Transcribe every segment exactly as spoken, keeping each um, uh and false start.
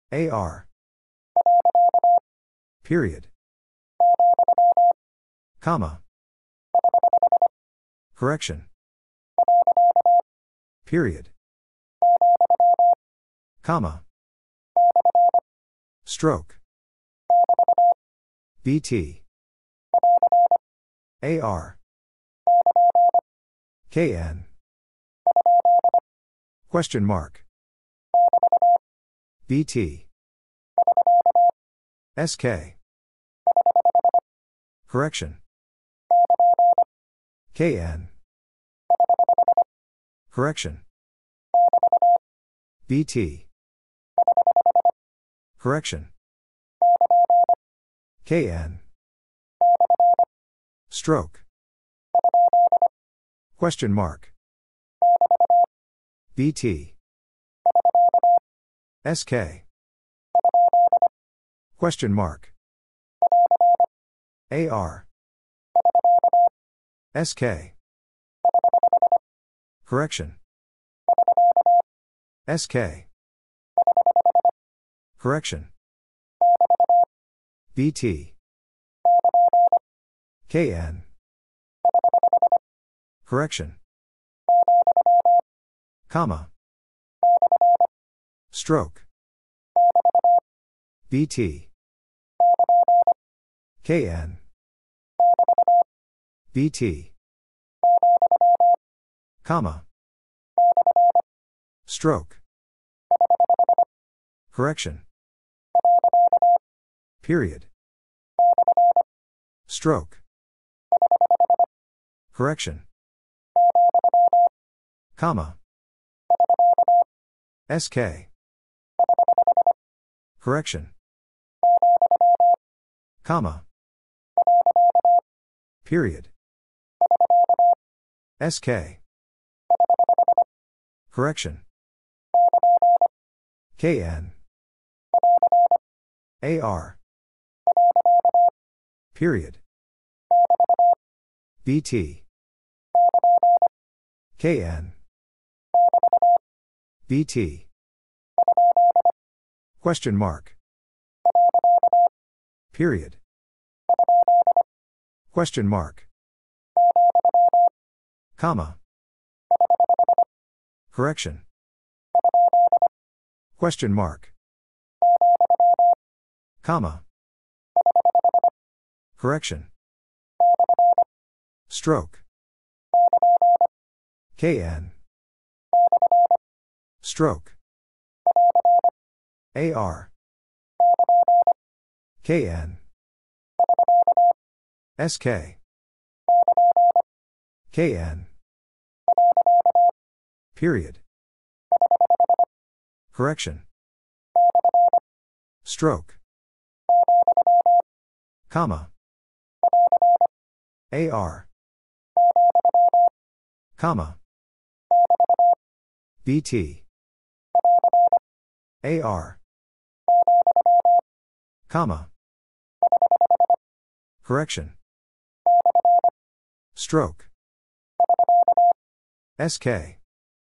A R. Period. Comma. Correction. Period. Comma. Stroke. B T. A R. K N. Question mark. B T. S K. Correction. K N. Correction. B T. Correction. K N. Stroke. Question mark. B T. S K. Question mark. A R. S K. Correction. S K. Correction. B T. K N. Correction. Comma. Stroke. B T. K N. B T. Comma. Stroke. Correction. Period. Stroke. Correction. Comma. S K. Correction. Comma. Period. S K. Correction. K N. A R. Period. B T. K N. B T. Question mark. Period. Question mark. Comma. Correction. Question mark. Comma. Correction. Stroke. K N. Stroke. A R. K N. S K. K N. Period. Correction. Stroke. Comma. A R. Comma. B T. A R. Comma. Correction. Stroke. S K.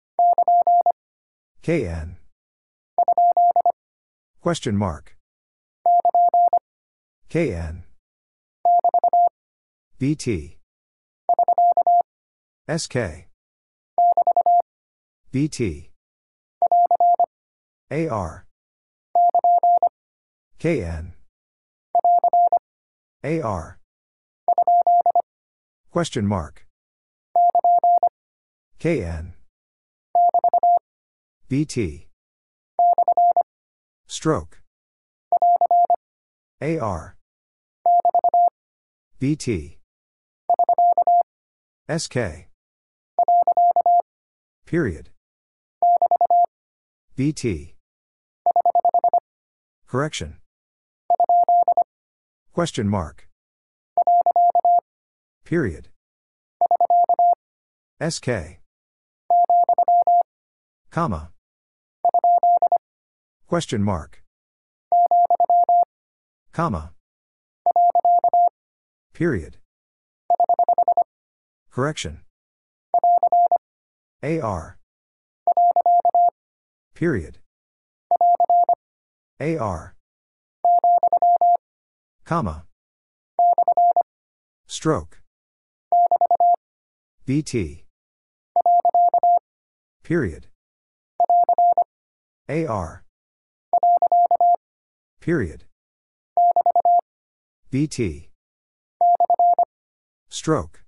K N. Question mark. K N. B T. S K. B T. A R. K N. A R. Question mark. K N. B T. Stroke. A R. B T. S K. Period. B T. Correction. Question mark. Period. S K. Comma. Question mark. Comma. Period. Correction. A R. Period. A R. Comma. Stroke. B T. Period. A R. Period. B T. Stroke.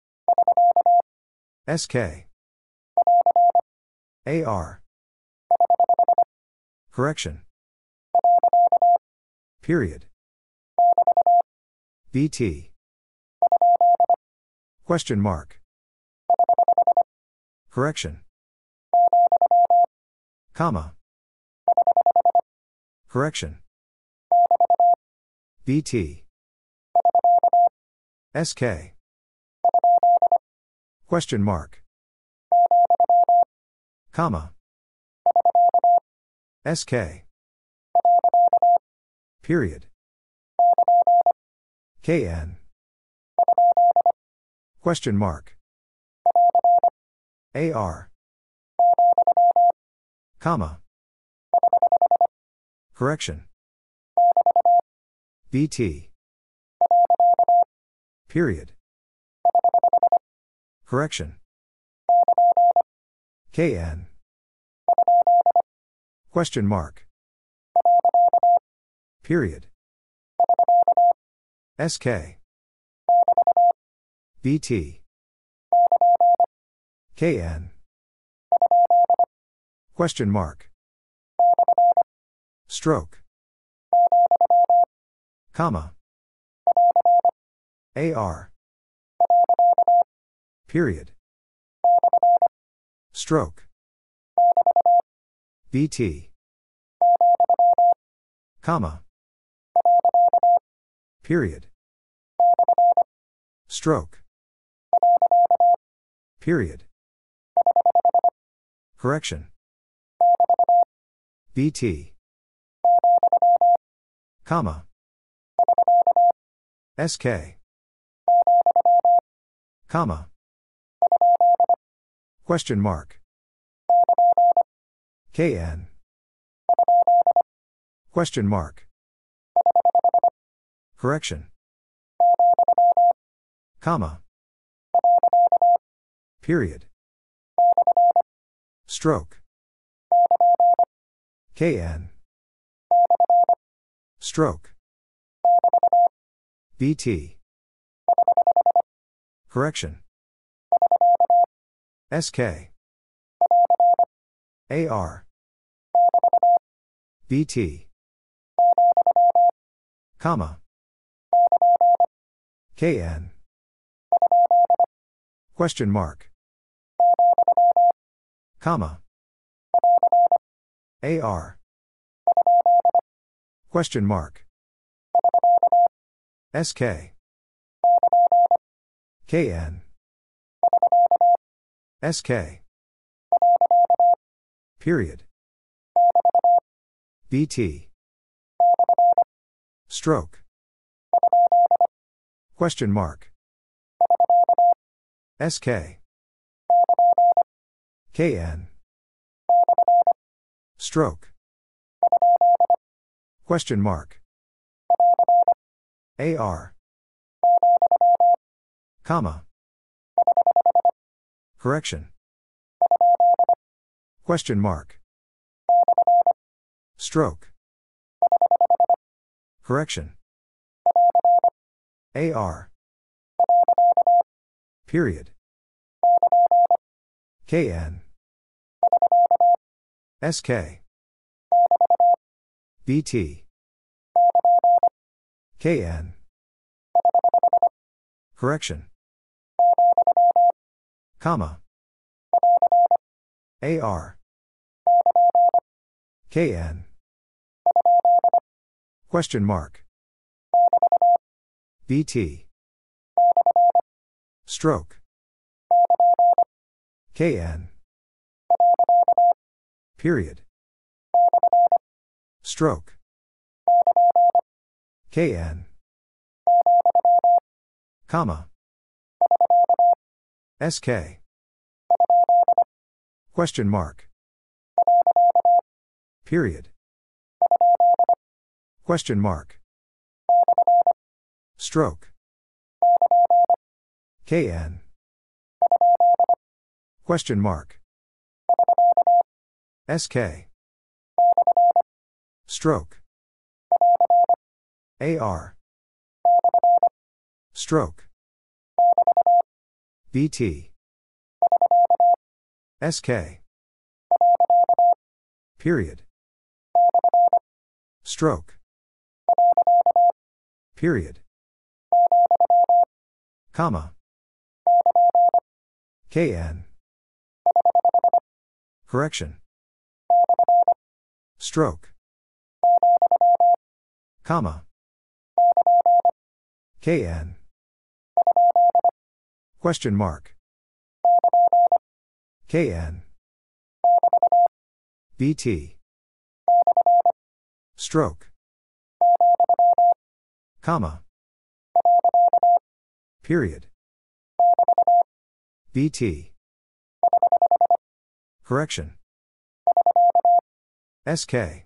S K. A R. Correction. Period. B T. Question mark. Correction. Comma. Correction. B T. S K. Question mark. Comma. S K. Period. K N. Question mark. A R. Comma. Correction. B T. Period. Correction. K N. Question mark. Period. S K. B T. K N. Question mark. Stroke. Comma. A R. Period. Stroke. B T. Comma. Period. Stroke. Period. Correction. B T. Comma. S K. Comma. Question mark. K N. Question mark. Correction. Comma. Period. Stroke. K N. Stroke. B T. Correction. S K. A R. B T. Comma. K N. Question mark. Comma. A R. Question mark. S K. K N. S K. Period. B T. Stroke. Question mark. S K. K N. Stroke. Question mark. A R. Comma. Correction. Question mark. Stroke. Correction. A R. Period. K N. S K. B T. K N. Correction. Comma. A R. K N. Question mark. B T. Stroke. K N. Period. Stroke. K N. Comma. S K. Question mark. Period. Question mark. Stroke. K N. Question mark. S K. Stroke. A R. Stroke. B T. S K. Period. Stroke. Period. Comma. K N. Correction. Stroke. Comma. K N. Question mark. K N. B T. Stroke. Comma. Period. B T. Correction. S K.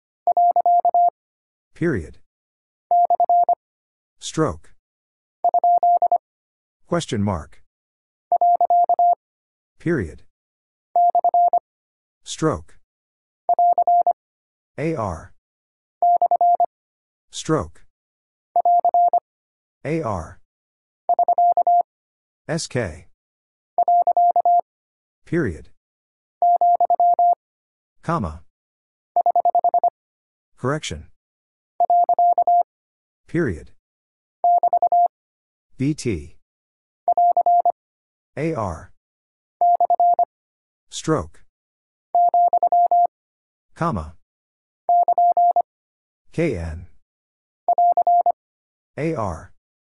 Period. Stroke. Question mark. Period. Stroke. A R. Stroke. A R. S K. Period. Comma. Correction. Period. B T. A R. Stroke. Comma. K N. A R.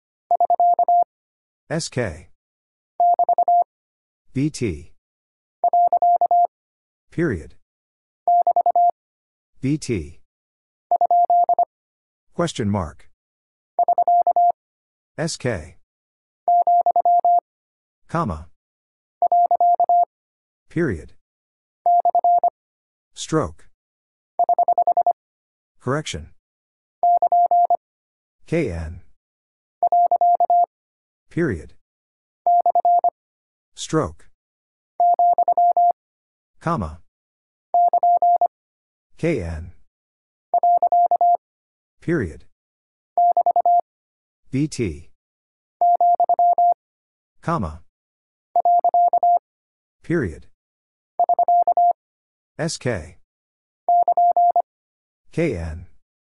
S K. B T. Period. B T. Question mark. S K. Comma. Period. Stroke. Correction. K N. Period. Stroke. Comma. K N. Period. B T. Comma. Period. S K. K N.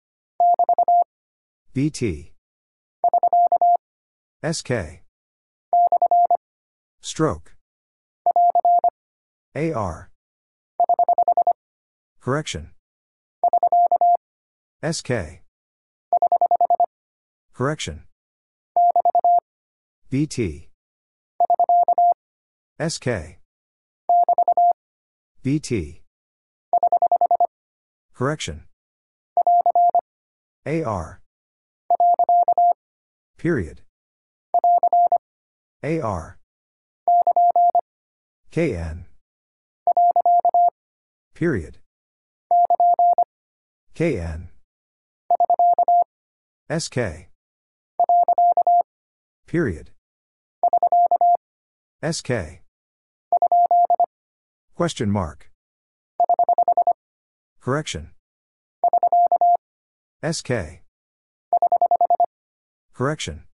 B T. S K. Stroke. A R. Correction. S K. Correction. B T. S K. B T. Correction. A R. Period. A R. K N. Period. K N. S K. Period. S K. Question mark. Correction. S K. Correction.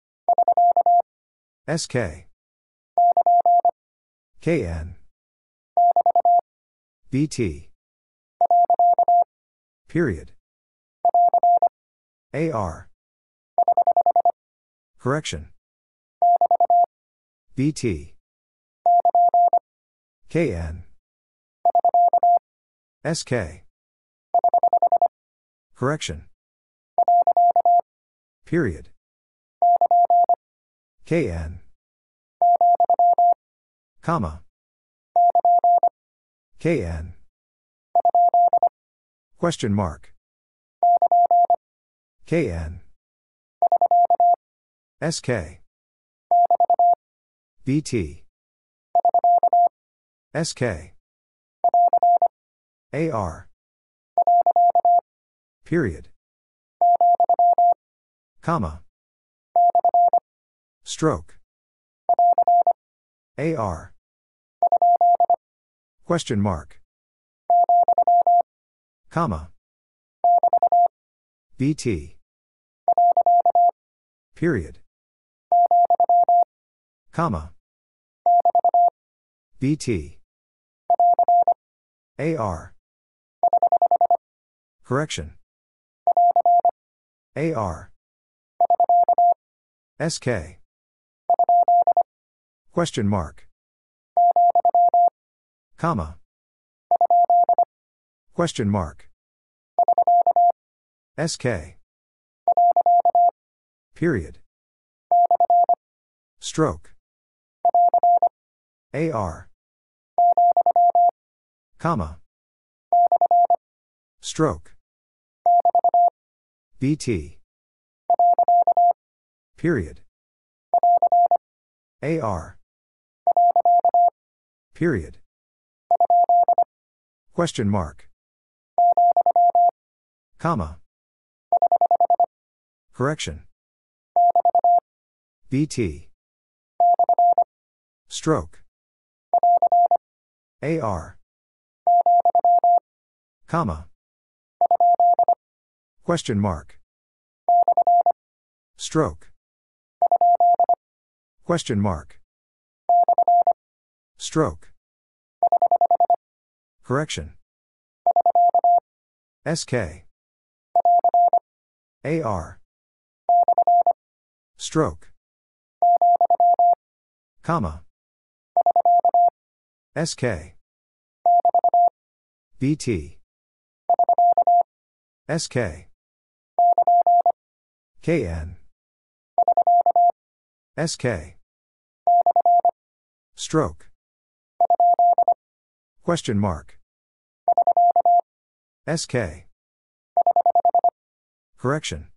S K. K N. B T. Period. A R. Correction. B T. K N. S K. Correction. Period. K N. Comma. K N. Question mark. K N. S K. B T. S K. A R. Period. Comma. Stroke. A R. Question mark. Comma. B T. Period. Comma. B T. A R. Correction. A R. S K. Question mark. Comma. Question mark. S K. Period. Stroke. A R. Comma. Stroke. B T. Period. A R. Period. Question mark. Comma. Correction. B T. Stroke. A R. Comma. Question mark. Stroke. Question mark. Stroke. Correction. S K. A R. Stroke. Comma. S K. B T. S K. K N. S K. Stroke. Question mark. S K. Correction.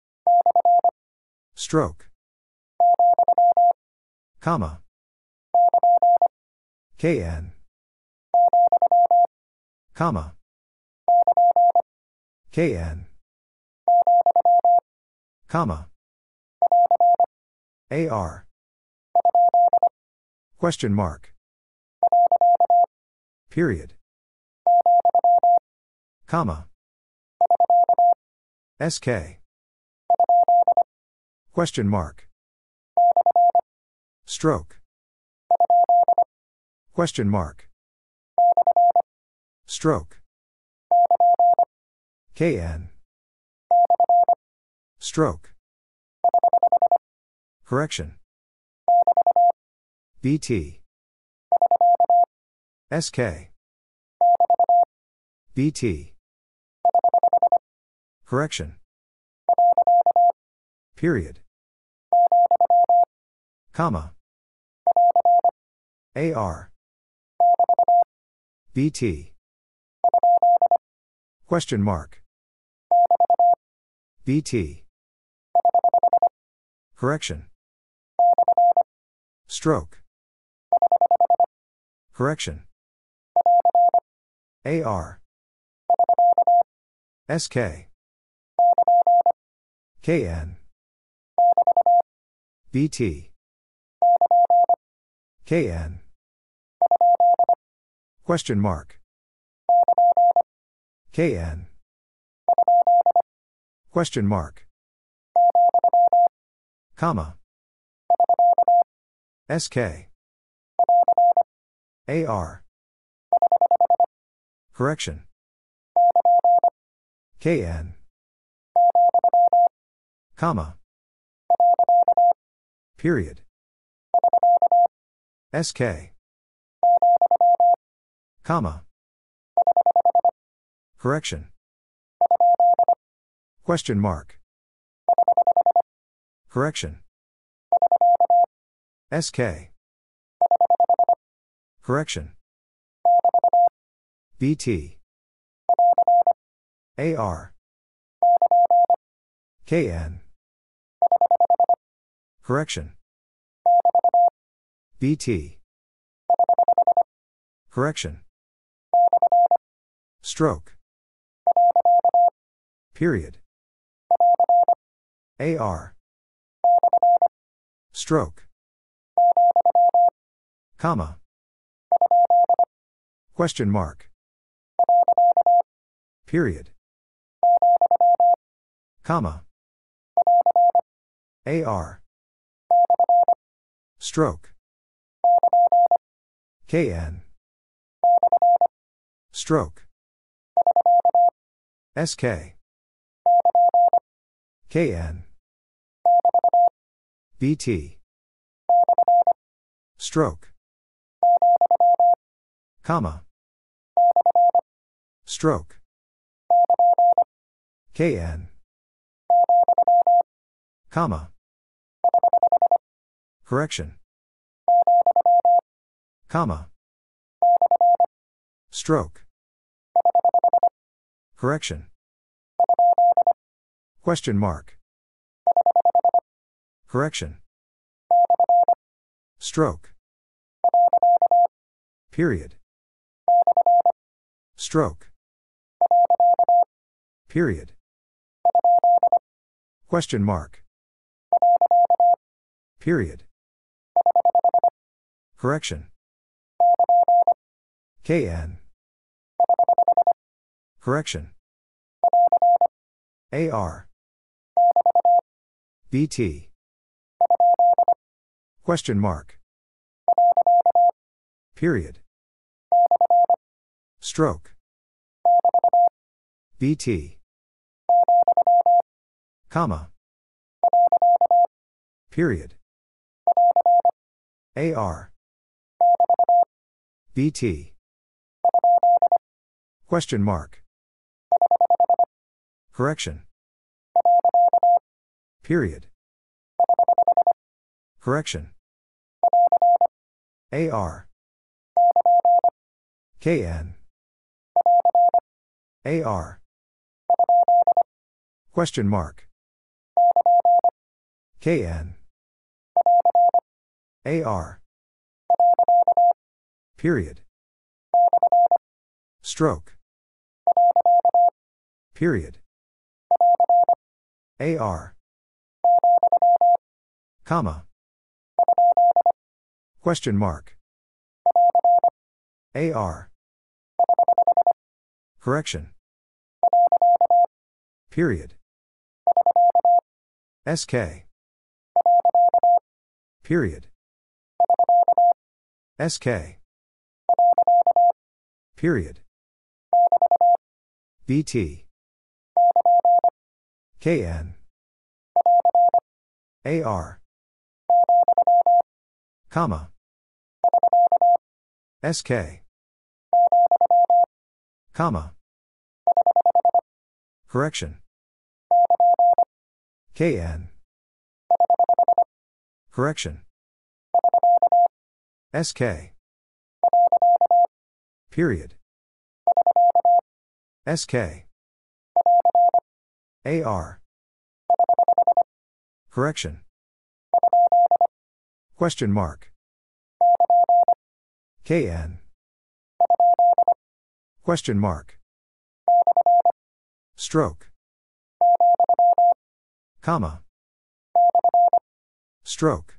Stroke. Comma. K N. Comma. K N. Comma. A R. Question mark. Period. Comma. S K. Question mark. Stroke. Question mark. Stroke. K N. Stroke. Correction. B T. S K. B T. Correction. Period. Comma. A R. B T. Question mark. B T. Correction. Stroke. Correction. A R. S K. K N. B T. K N. Question mark. K N. Question mark. Comma. S K. A R. Correction. K N. Comma. Period. S K. Comma. Correction. Question mark. Correction. S K. Correction. B T. A R. K N. Correction. B T. Correction. Stroke. Period. A R. Stroke. Comma. Question mark. Period. Comma. A R. Stroke. K N. Stroke. S K. K N. B T. Stroke. Comma. Stroke. K N. Comma. Correction. Comma. Stroke. Correction. Question mark. Correction. Stroke. Period. Stroke. Period. Question mark. Period. Correction. K N. Correction. A R. B T. Question mark. Period. Stroke. B T. Comma. Period. A R. B T. Question mark. Correction. Period. Correction. A R. K N. A R. Question mark. K N. A R. Period. Stroke. Period. A R. Comma. Question mark. A R. Correction. Period. S K. Period. S K. Period. B T. K N. A R. Comma. S K. Comma. Correction. K N. Correction. S K. Period. S K. A R. Correction. Question mark. K N. Question mark. Stroke. Comma. Stroke.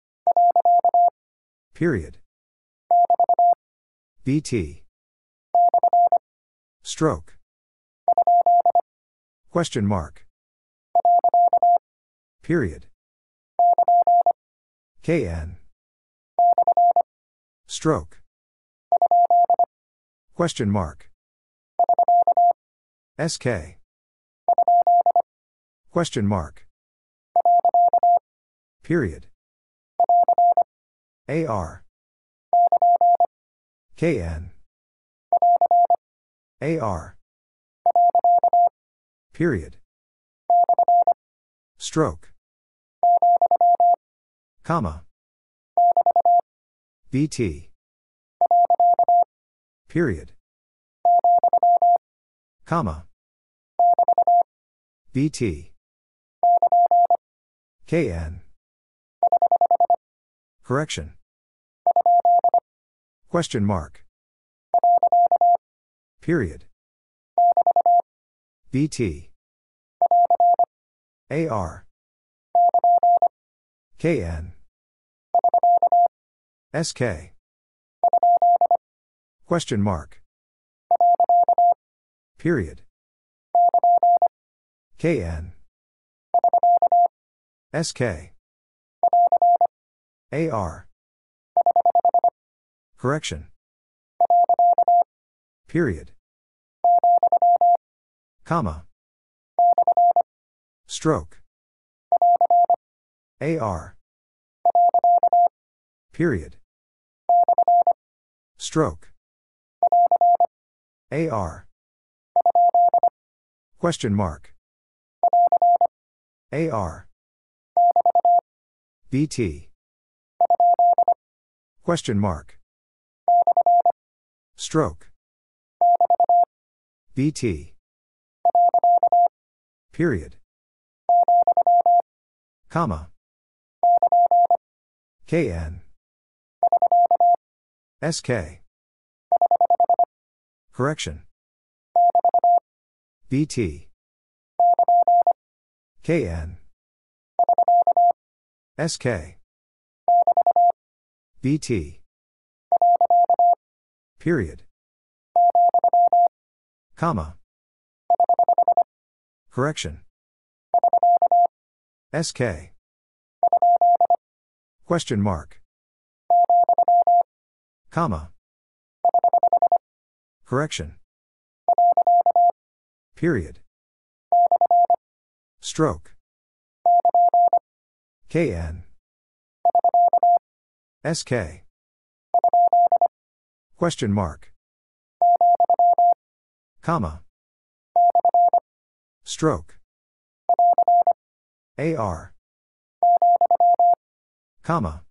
Period. B T. Stroke. Question mark. Period. K N. Stroke. Question mark. S K. Question mark. Period. A R. K N. A R. Period. Stroke. Comma. B T. Period. Comma. B T. K N. Correction. Question mark. Period. B T. A R. K N. S K. Question mark. Period. K N. S K. A R. Correction. Period. Comma. Stroke. A R. Period. Stroke. A R. Question mark. A R. B T. Question mark. Stroke. B T. Period. Comma. K N. S K. Correction. B T. K N. S K. B T. Period. Comma. Correction. S K. Question mark. Comma. Correction. Period. Stroke. K N. S K. Question mark. Comma. Stroke. A R. Comma.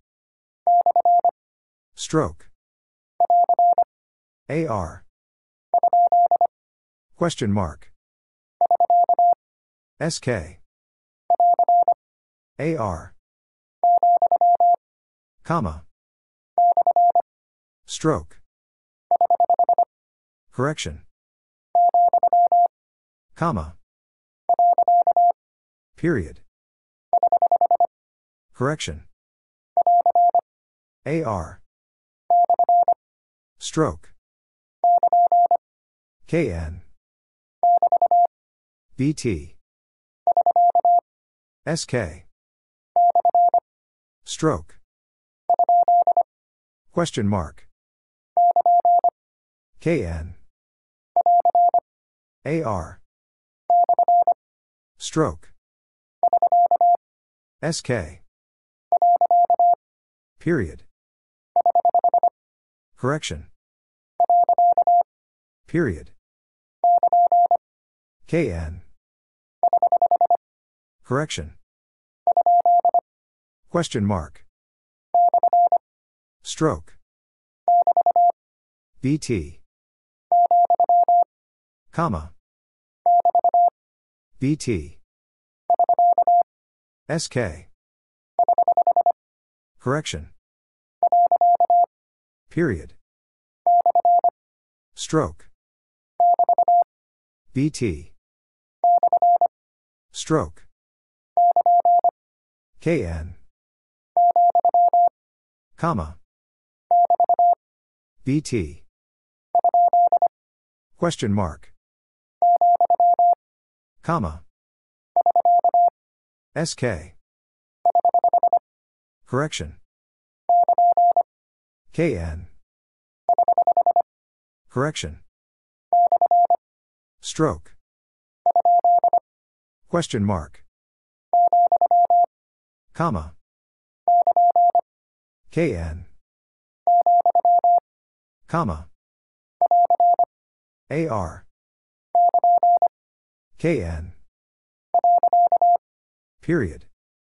Stroke. A R. Question mark. S K. A R. Comma. Stroke. Correction. Comma. Period. Correction. A R. Stroke. K N. B T. S K. Stroke. Question mark. K N. A R. Stroke. S K. Period. Correction. Period. K N. Correction. Question mark. Stroke. B T. Comma. B T. S K. Correction. Period. Stroke. B T. Stroke. K N. Comma. B T. Question mark. Comma. S K. Correction. K N. Correction. Stroke. Question mark. Comma. K N. Comma. A R. K N. Period.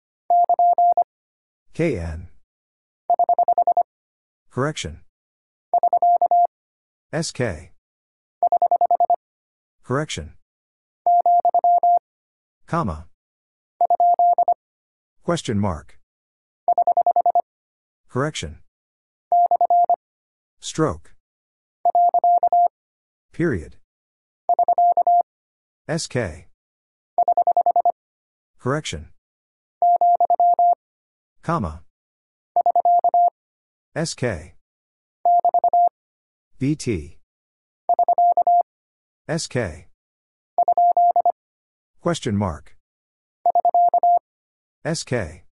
K N. Correction. S K. Correction. Comma. Question mark. Correction. Stroke. Period. S K. Correction. Comma. S K. B T. S K. Question mark. S K.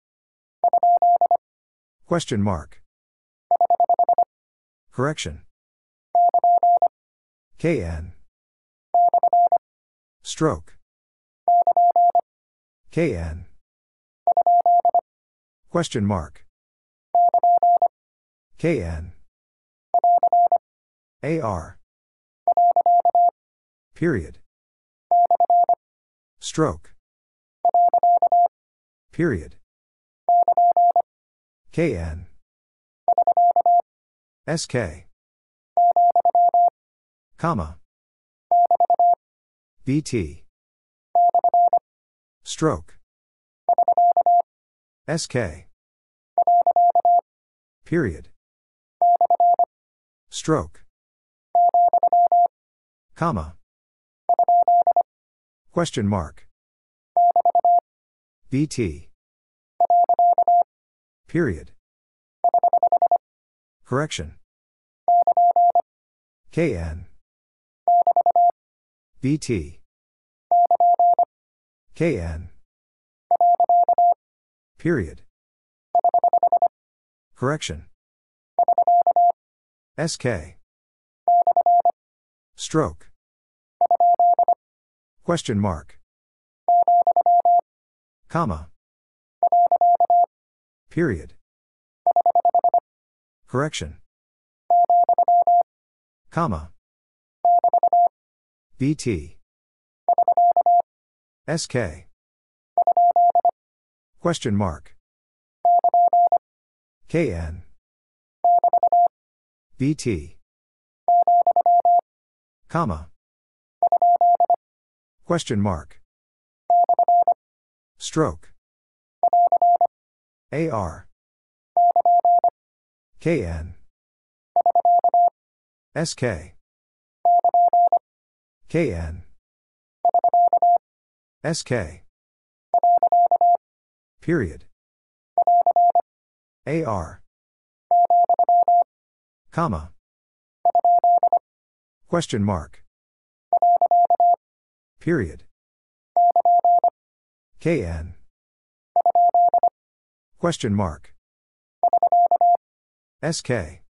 Question mark. Correction. K N. Stroke. K N. Question mark. K N. A R. Period. Stroke. Period. K N. S K. Comma. B T. Stroke. S K. Period. Stroke. Comma. Question mark. B T. Period. Correction. K N. B T. K N. Period. Correction. S K. Stroke. Question mark. Comma. Period. Correction. Comma. B T. S K. Question mark. K N. B T. Comma. Question mark. Stroke. A R. K N. S K. K N. S K. Period. A R. Comma. Question mark. Period. K N. Question mark. S K.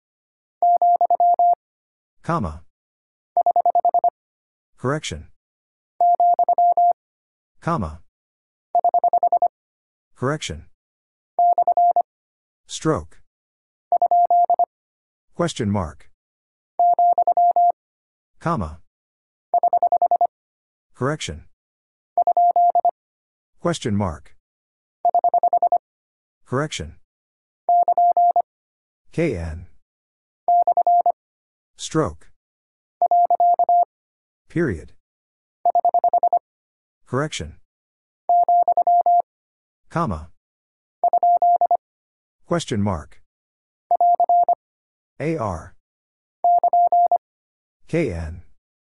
Comma. Correction. Comma. Correction. Stroke. Question mark. Comma. Correction. Question mark. Correction. K N. Stroke. Period. Correction. Comma. Question mark. A R. K N.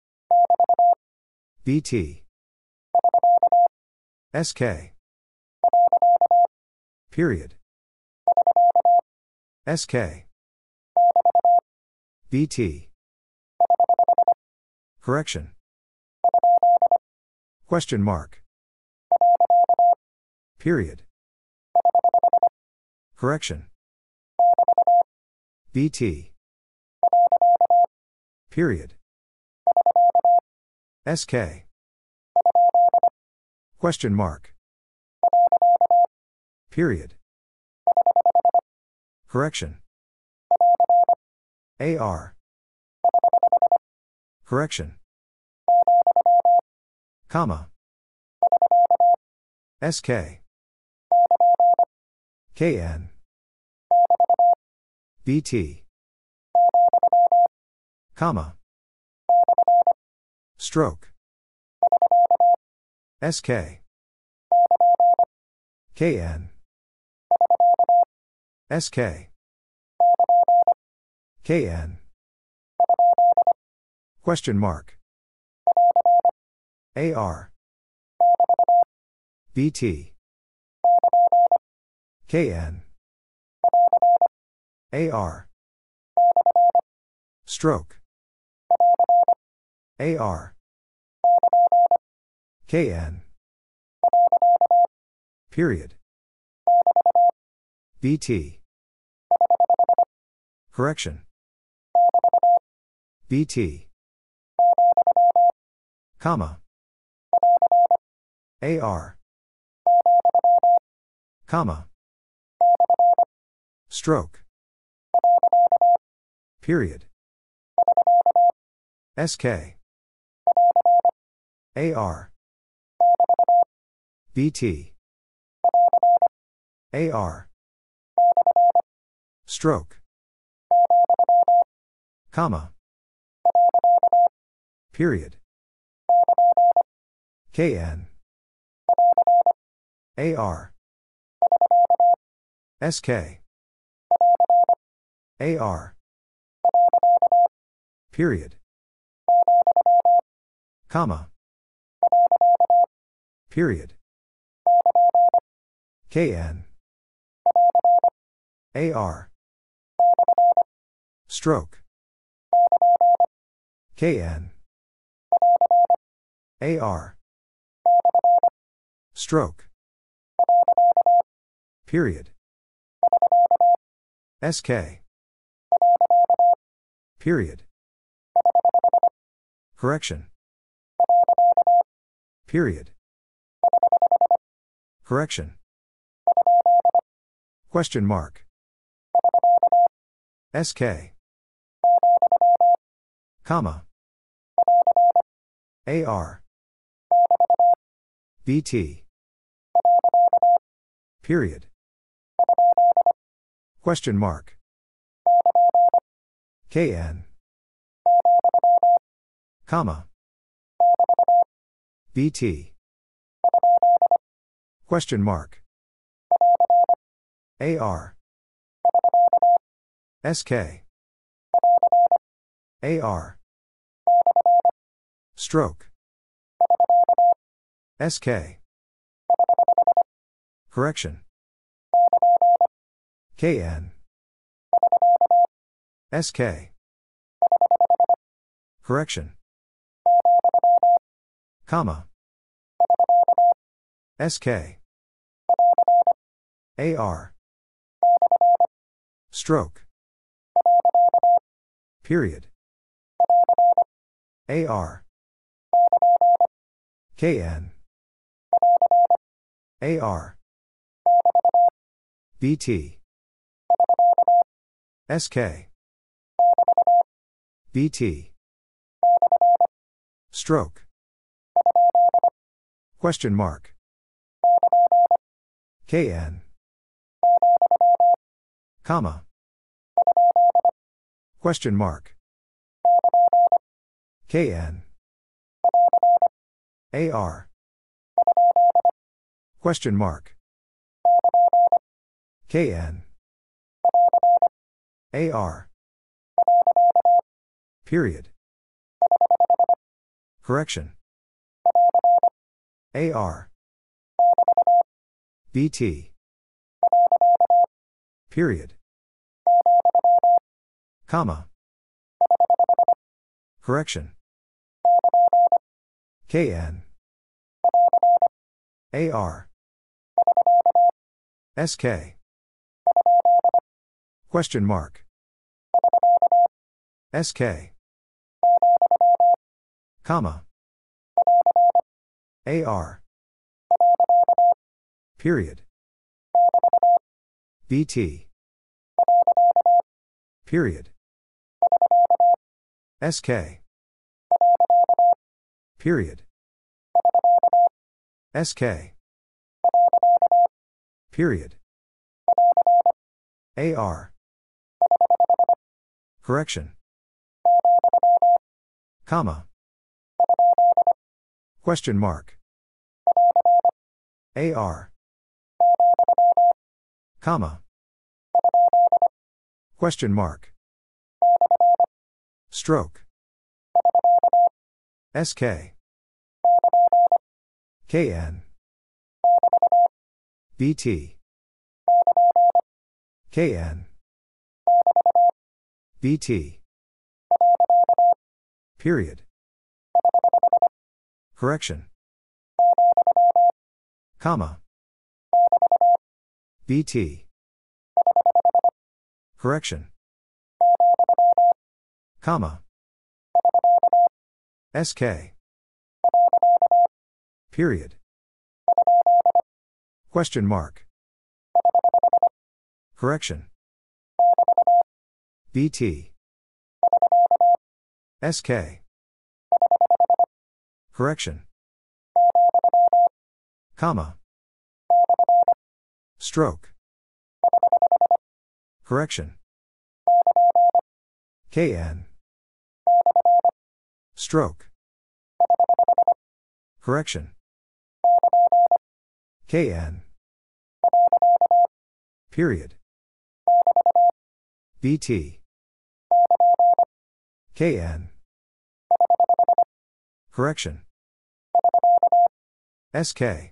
B T. S K. Period. S K. B T. Correction. Question mark. Period. Correction. B T. Period. S K. Question mark. Period. Correction. A R. Correction. Comma. S K. K N. B T. Comma. Stroke. S K. K N. S K. K N. Question mark. A R. B T. K N. A R. Stroke. A R. K N. Period. B T. Correction. B T. Comma. A R. Comma. Stroke. Period. S K. A R. B T. A R. Stroke. Comma. Period. K N. A R. S K. A R. Period. Comma. Period. K N. A R. Stroke. K N. A R. Stroke. Period. S K. Period. Correction. Period. Correction. Question mark. S K. Comma. A R. B T. Period. Question mark. K N. Comma. B T. Question mark. A R. S K. A R. Stroke. S K. Correction. K N. S K. Correction. Comma. S K. A R. Stroke. Period. A R. K N. A R. B T. S K. B T. Stroke. Question mark. K N. Comma. Question mark. K N. A R. Question mark. K N. A R. Period. Correction. A R. B T. Period. Comma. Correction. K N. A R. S K. Question mark. S K. Comma. A R. Period. B T. Period. S K. Period. S K. Period. A R. Correction. Comma. Question mark. A R. Comma. Question mark. Stroke. S K. K N. B T. K N. B T. Period. Correction. Comma. B T. Correction. Comma. S K. Period. Question mark. Correction. B T. S K. Correction. Comma. Stroke. Correction. K N. Stroke. Correction. K N. Period. B T. K N. Correction. S K.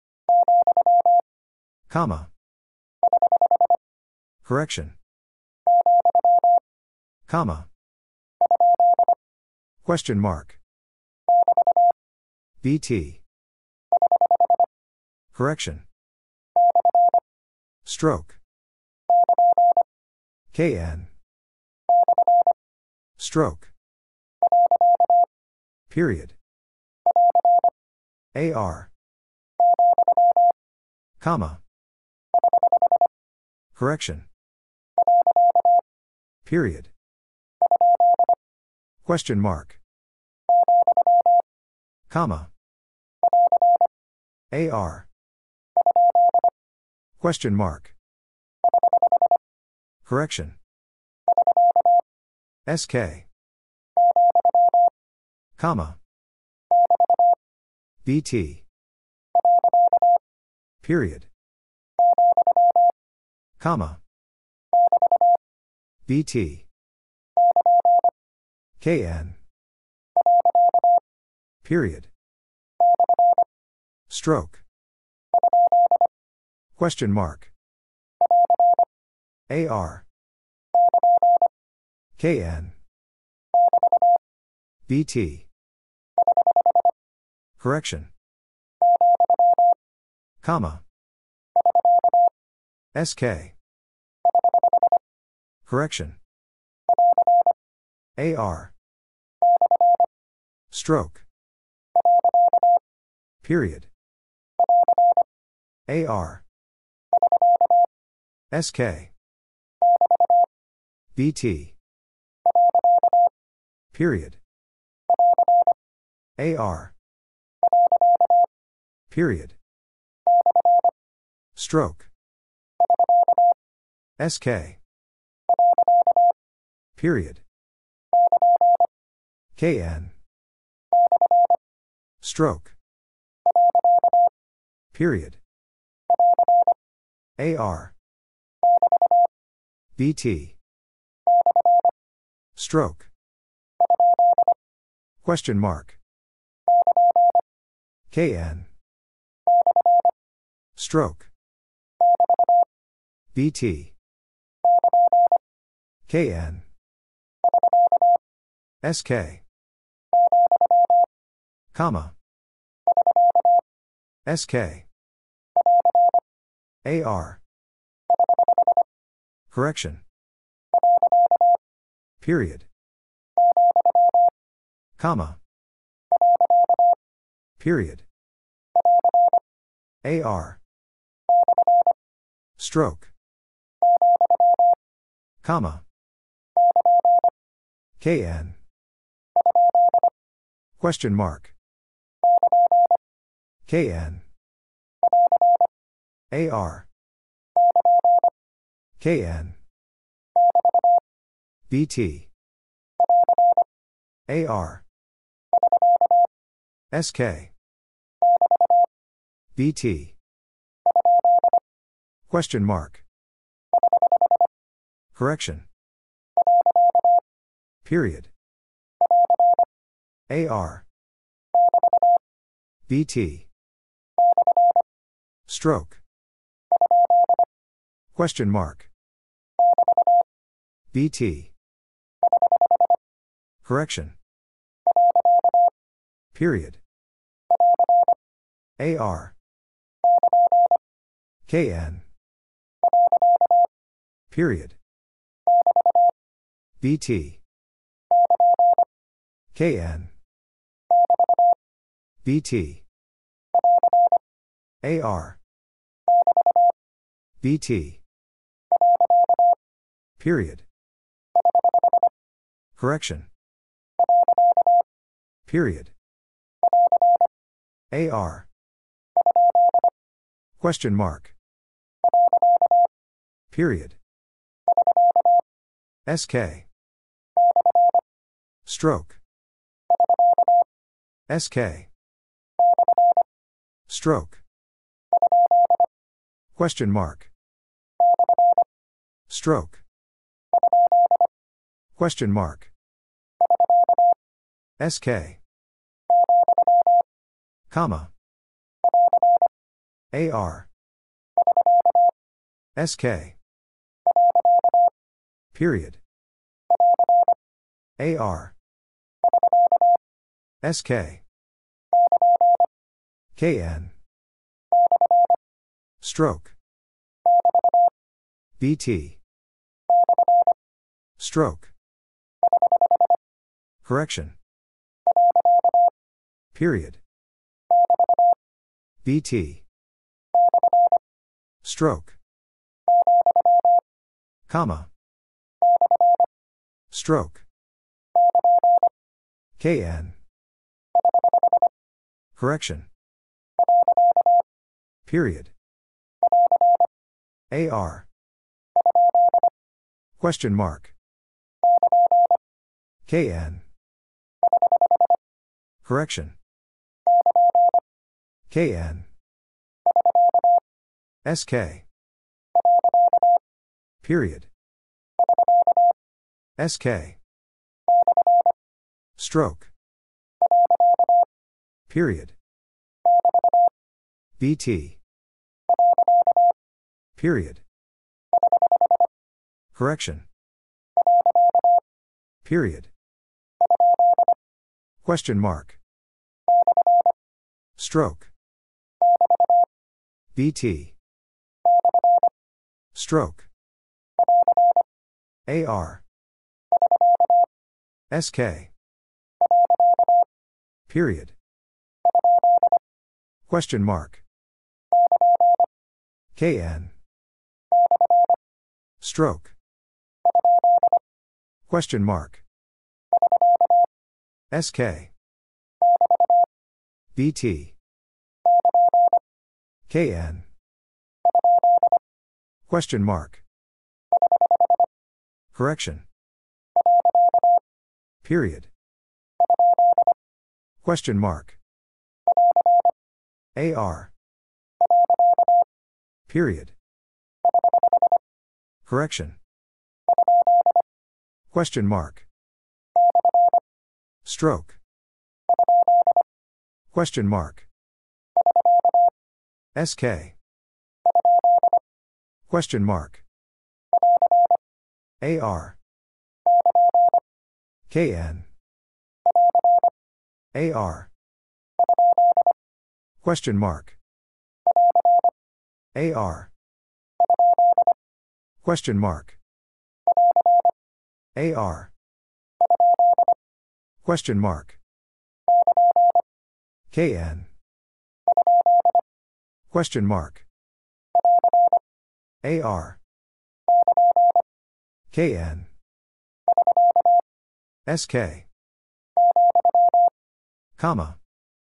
Comma. Correction. Comma. Question mark. B T. Correction. Stroke. K N. Stroke. Period. A R. Comma. Correction. Period. Question mark. Comma. A R. Question mark. Correction. S K. Comma. B T. Period. Comma. B T. K N. Period. Stroke. Question mark. A R. K N. B T. Correction. Comma. S K. Correction. A R. Stroke. Period. A R. S K. B T. Period. A R. Period. Stroke. S K. Period. K N. Stroke. Period. A R. B T. Stroke. Question mark. K N. Stroke. B T. K N. S K. Comma. S K. A R. Correction. Period. Comma. Period. A R. Stroke. Comma. K N. Question mark. K N. A R. K N. B T. A R. S K. B T. Question mark. Correction. Period. A R. B T. Stroke. Question mark. B T. Correction. Period. A R. K N. Period. B T. K N. B T. A R. B T. Period. Correction. Period. A R. Question mark. Period. S K. Stroke. S K. Stroke. Question mark. Stroke. Question mark. S K. Comma. A R. S K. Period. A R. S K. K N. Stroke. B T. Stroke. Correction. Period. B T. Stroke. Comma. Stroke. K N. Correction. Period. A R. Question mark. K N. Correction. K N. S K. Period. S K. Stroke. Period. B T. Period. Correction. Period. Question mark. Stroke. B T. Stroke. A R. S K. Period. Question mark. K N. Stroke. Question mark. S K. B T. K N. Question mark. Correction. Period. Question mark. A R. Period. Correction. Question mark. Stroke. Question mark. S K. Question mark. A R. K N. A R. Question mark. A R. Question mark. A R. Question mark. K N. Question mark. A R. K N. S K. Comma.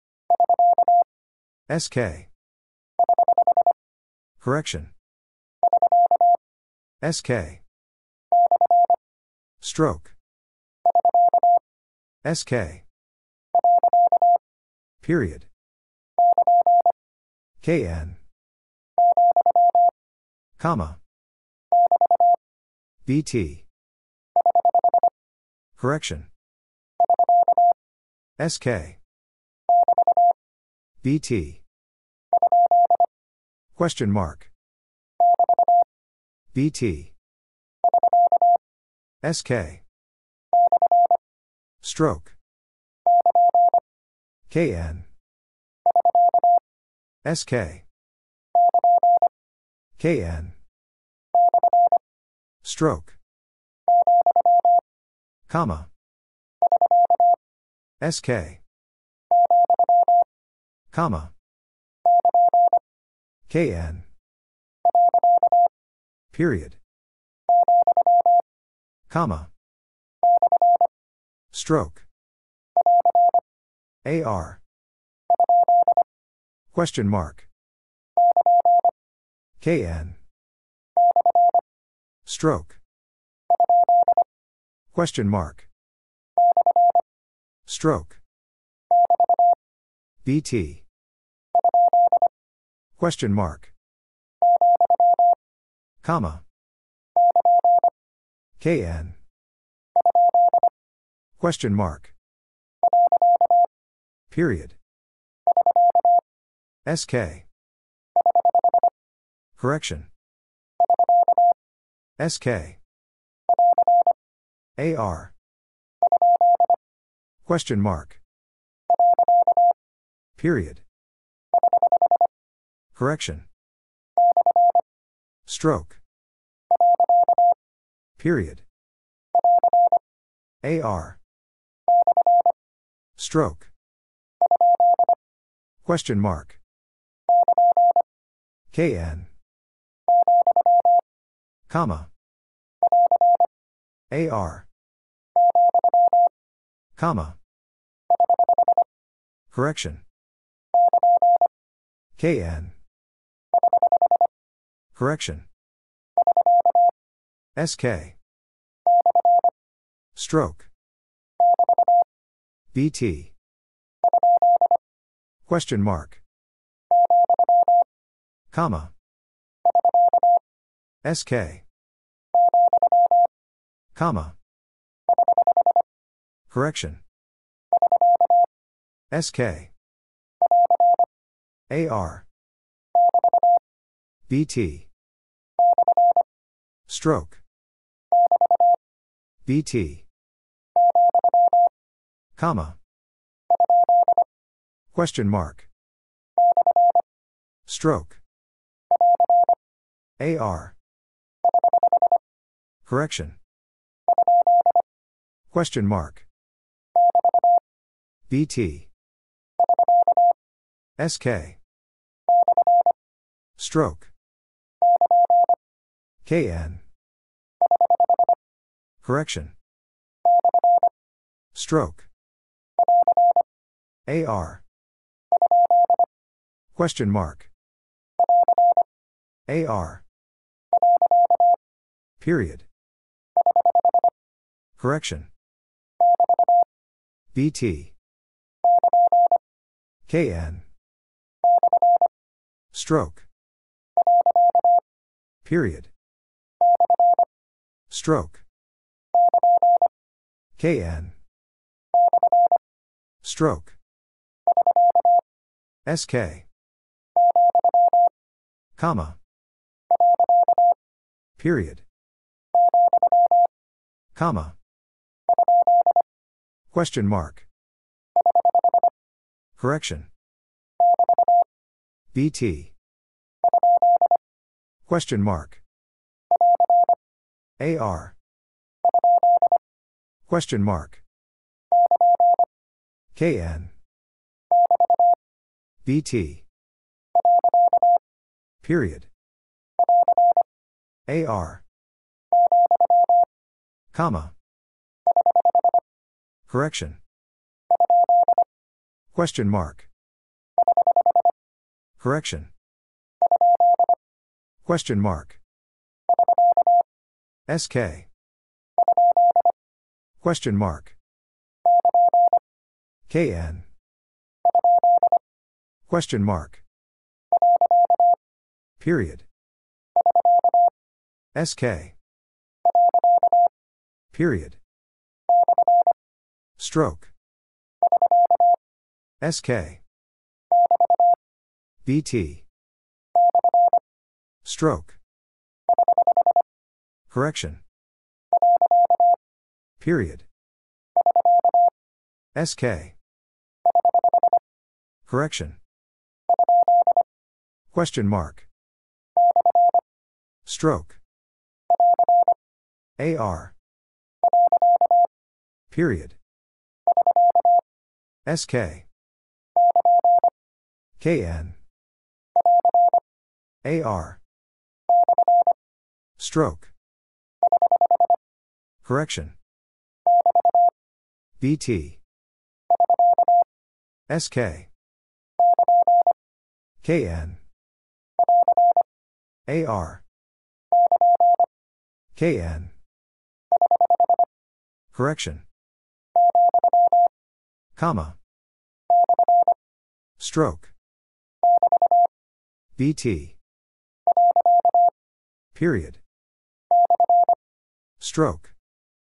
S K. Correction. S K. Stroke. S K. Period. K N. Comma. B T. Correction. S K. B T. Question mark. B T. S K. Stroke. K N. S K. K N. Stroke. Comma. S K. Comma. K N. Period. Comma. Stroke. A R. Question mark. K N. Stroke. Question mark. Stroke. B T. Question mark. Comma. K N. Question mark. Period. S K. Correction. S K. A R. Question mark. Period. Correction. Stroke. Period. A R. Stroke. Question mark. K N. Comma. A R. Comma. Correction. K N. Correction. S K. Stroke. B T. Question mark. Comma. S K. Comma. Correction. S K. A R. B T. Stroke. B T. Comma. Question mark. Stroke. A R. Correction. Question mark. B T. S K. Stroke. K N. Correction. Stroke. A R. Question mark. A R. Period. Correction. B T. K N. Stroke. Period. Stroke. K N. Stroke. S K. Comma. Period. Comma. Question mark. Correction. B T. Question mark. A R. Question mark. K N. B T. Period. A R. Comma. Correction. Question mark. Correction. Question mark. S K. Question mark. K N. Question mark. Period. S K. Period. Stroke. S K. B T. Stroke. Correction. Period. S K. Correction. Question mark. Stroke. A R. Period. S K. K N. A R. Stroke. Correction. B T. S K. K N. A R. K N. Correction. Comma. Stroke. B T. Period. Stroke.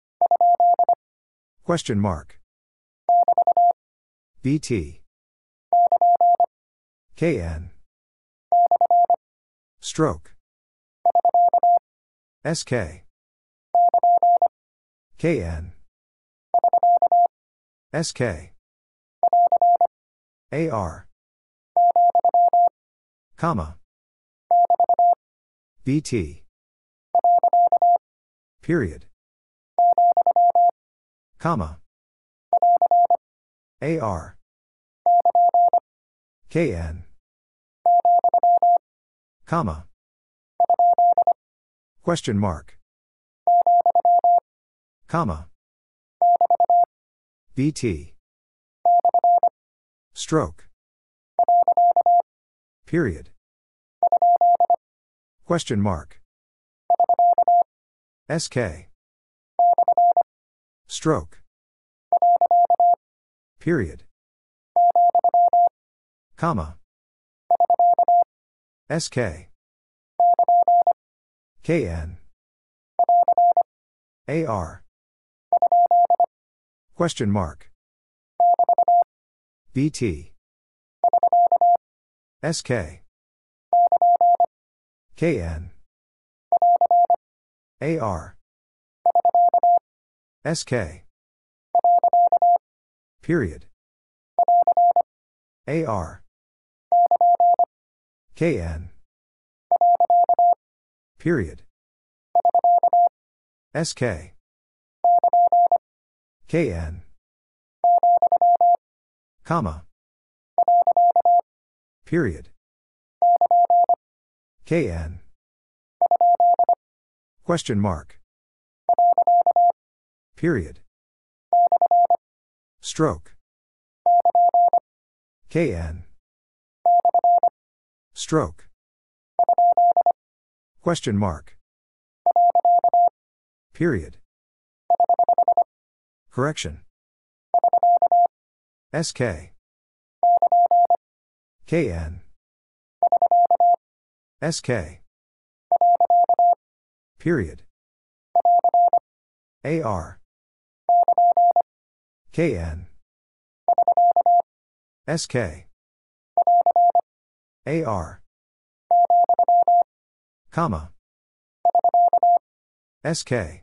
Question mark. B T. K N. Stroke. S K. K N. S K. A R. Comma. B T. Period. Comma. A R. K N. Comma. Question mark. Comma. B T. Stroke. Period. Question mark. S K. Stroke. Period. Comma. S K. K N. A R. Question mark. B T. S K. K N. A R. S K. Period. A R. K N. Period. S K. K N. Comma. Period. K N. Question mark. Period. Stroke. K N. Stroke. Question mark. Period. Correction. S K. K N. S K. Period. A R. K N. S K. A R. Comma. S K.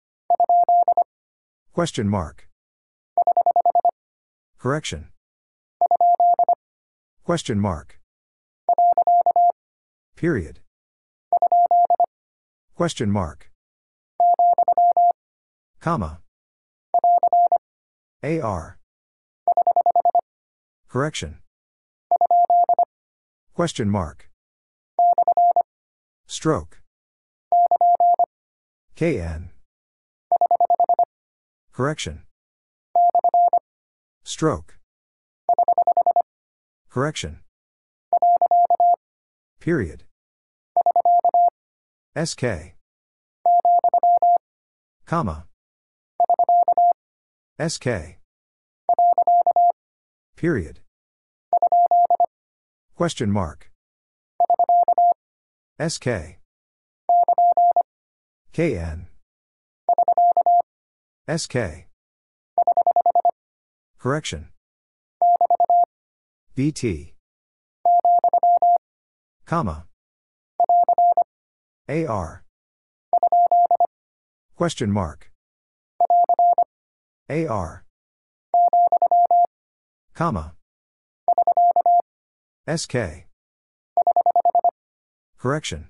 Question mark. Correction. Question mark. Period. Question mark. Comma. A R. Correction. Question mark. Stroke. K N. Correction. Stroke. Correction. Period. S K. Comma. S K. Period. Question mark. S K. K N. S K. Correction. B T. Comma. A R. Question mark. A R. Comma. S K. Correction.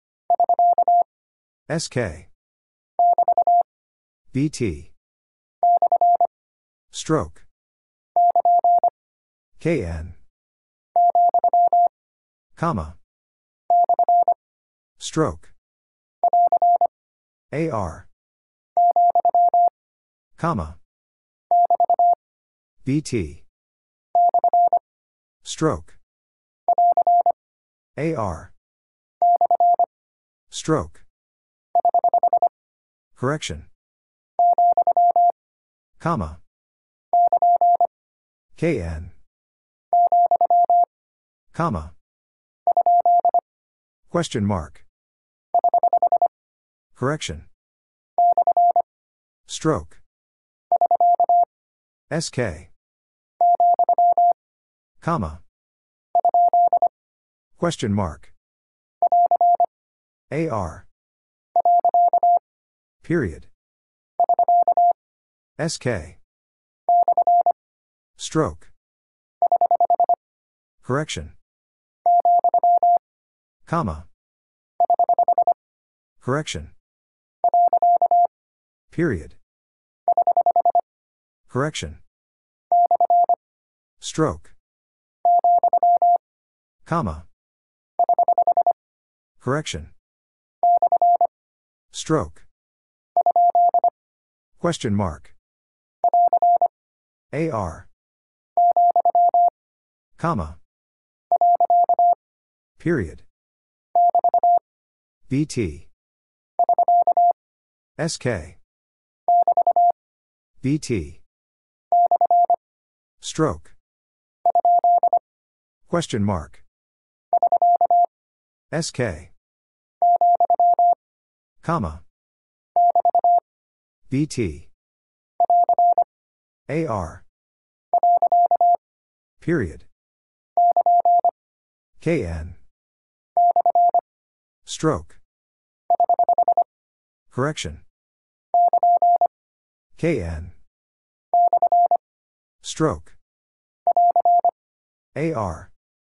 S K. B T. Stroke. K N. Comma. Stroke. A R. Comma. B T. Stroke. A R. Stroke. Correction. Comma. K N. Comma. Question mark. Correction. Stroke. S K. Comma. Question mark. A R. Period. S K. Stroke. Correction. Comma. Correction. Period. Correction. Stroke. Comma. Correction. Stroke. Question mark. A R. Comma. Period. B T. S K. B T. Stroke. Question mark. S K. Comma. B T. A R. Period. K N. Stroke. Correction. K N. Stroke. A R.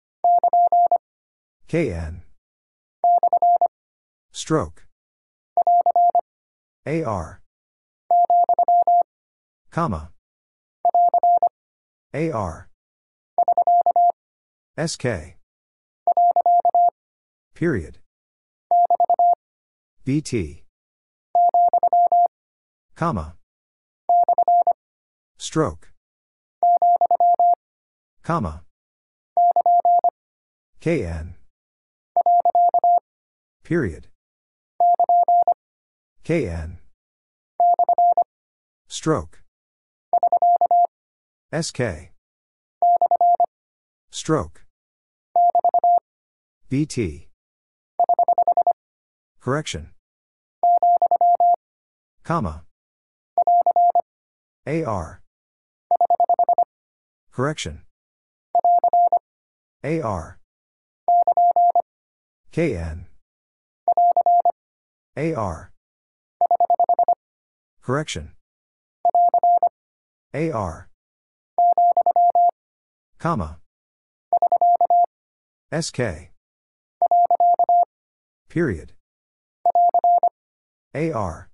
K N. Stroke. A R. Comma. A R. S K. Period. B T. Comma. Stroke. Comma. K N. Period. K N. Stroke. S K. Stroke. B T. Correction. Comma. A R. Correction. A R. K N. A R. Correction. A R. Comma. S K. Period. A R.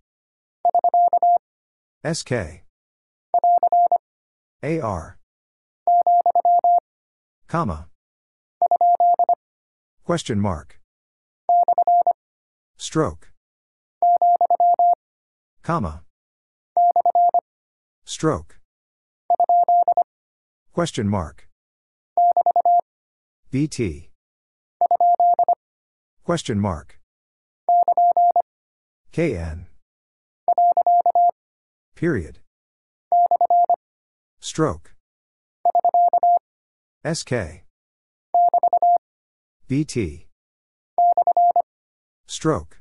S K. A R. Comma. Question mark. Stroke. Comma. Stroke. Question mark. B T. Question mark. K N. Period. Stroke. S K. B T. Stroke.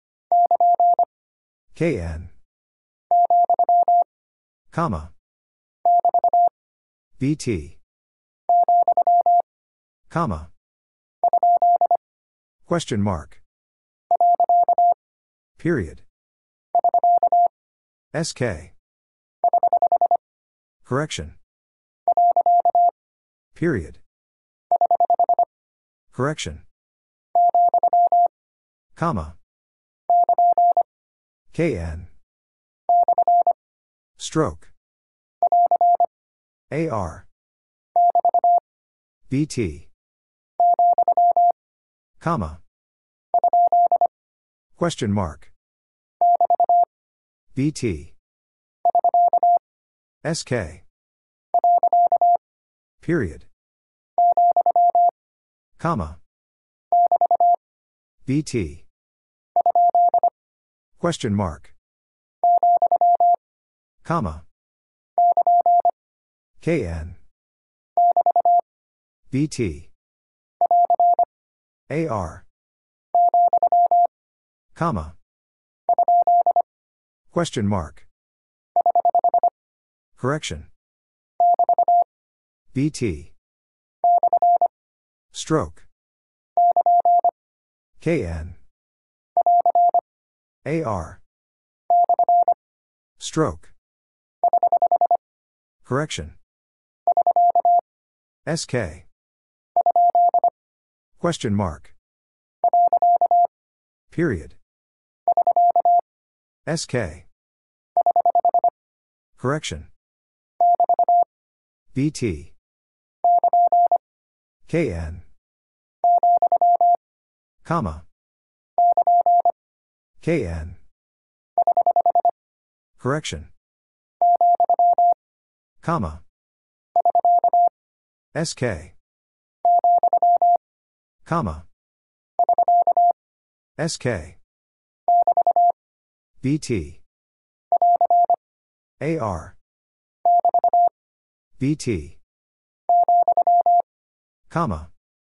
K N. Comma. B T. Comma. Question mark. Period. S K. Correction. Period. Correction. Comma. K N. Stroke. A R. B T. Comma. Question mark. B T. S K. Period. Comma. B T. Question mark. Comma. K N. B T. A R. Comma. Question mark. Correction. B T. Stroke. K N. A R. Stroke. Correction. S K. Question mark. Period. S K. Correction. B T. K N. Comma. K N. Correction. Comma. S K. Comma. S K. B T. A R. B T. Comma.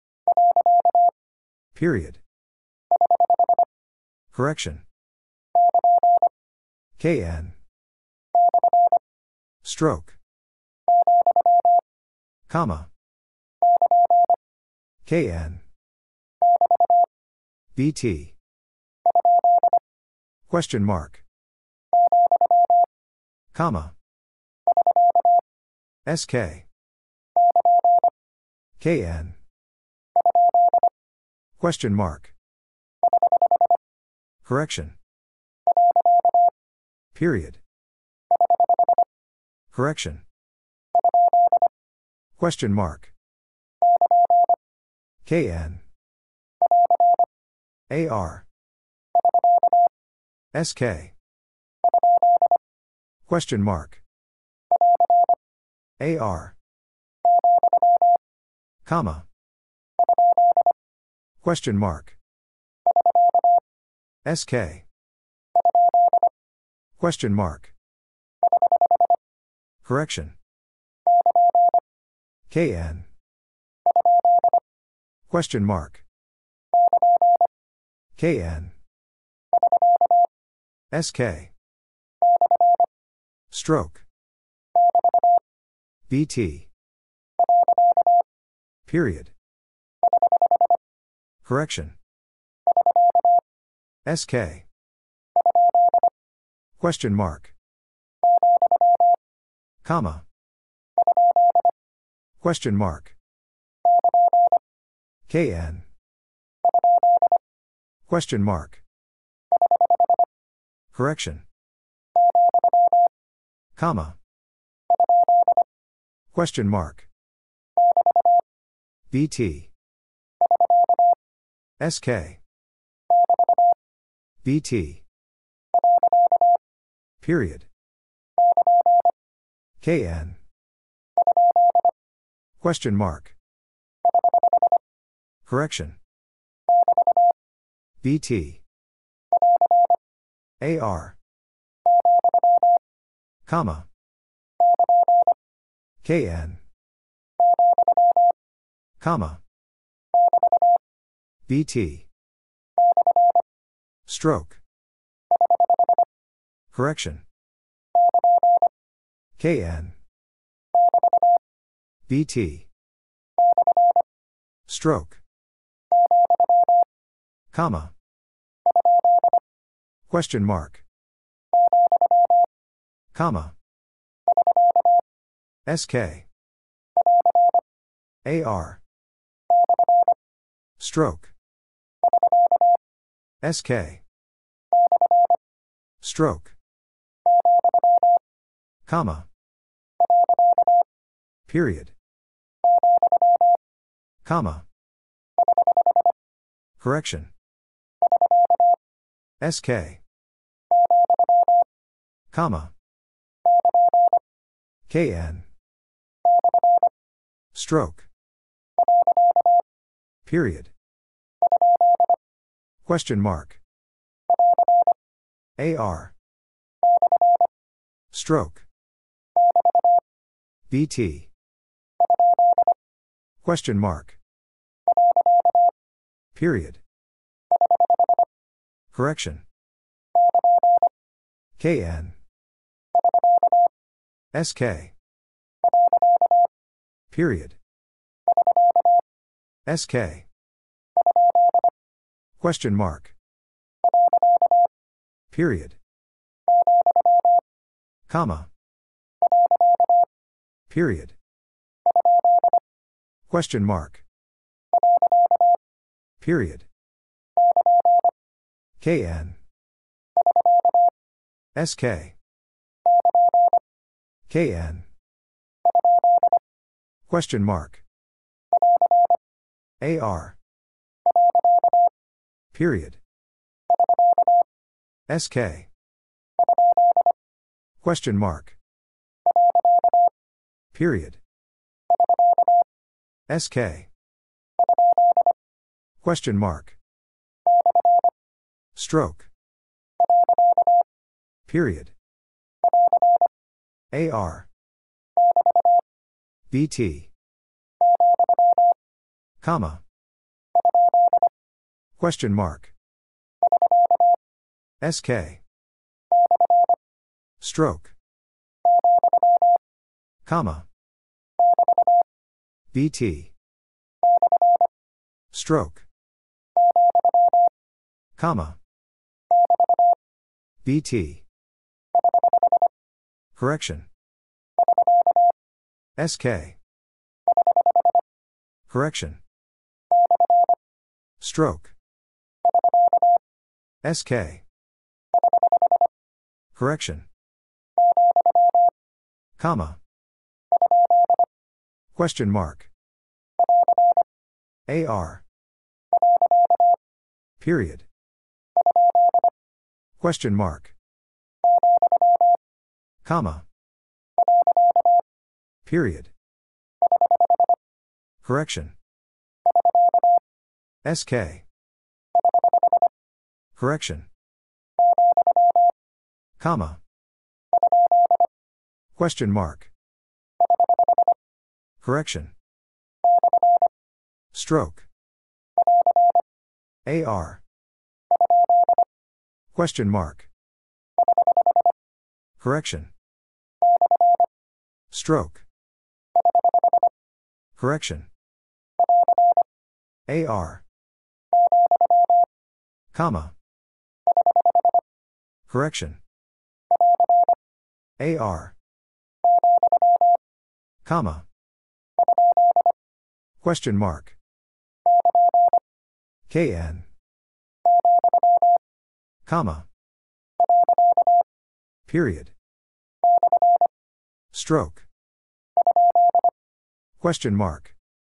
Period. Correction. K N. Stroke. Comma. K N. B T. Question mark. Comma. S K. K N. Question mark. Correction. Period. Correction. Question mark. K N. A R. S K. Question mark. A R. Comma. Question mark. S K. Question mark. Correction. K N. Question mark. K N. S K. Stroke. B T. Period. Correction. S K. Question mark. Comma. Question mark. K N. Question mark. Correction. Comma. Question mark. B T. S K. B T. Period. K N. Question mark. Correction. B T. A R. Comma. K N. Comma. B T. Stroke. Correction. K N. B T. Stroke. Comma. Question mark. Comma. S K. A R. Stroke. S K. Stroke. Comma. Period. Comma. Correction. S K. Comma. K N. Stroke. Period. Question mark. A R. Stroke. B T. Question mark. Period. Correction. K N. S K. Period. S K. Question mark. Period. Comma. Period. Question mark. Period. K N. S K. K N. Question mark. A R. Period. S K. Question mark. Period. S K. Question mark. Stroke. Period. A R. B T. Comma. Question mark. S K. Stroke. Comma. B T. Stroke. Comma. B T. Correction. S K. Correction. Stroke. S K. Correction. Comma. Question mark. A R. Period. Question mark. Comma. Period. Correction. S K. Correction. Comma. Question mark. Correction. Stroke. A R. Question mark. Correction. Stroke. Correction. A R. Comma. Correction. A R. Comma. Question mark. K N. Comma. Period. Stroke. Question mark.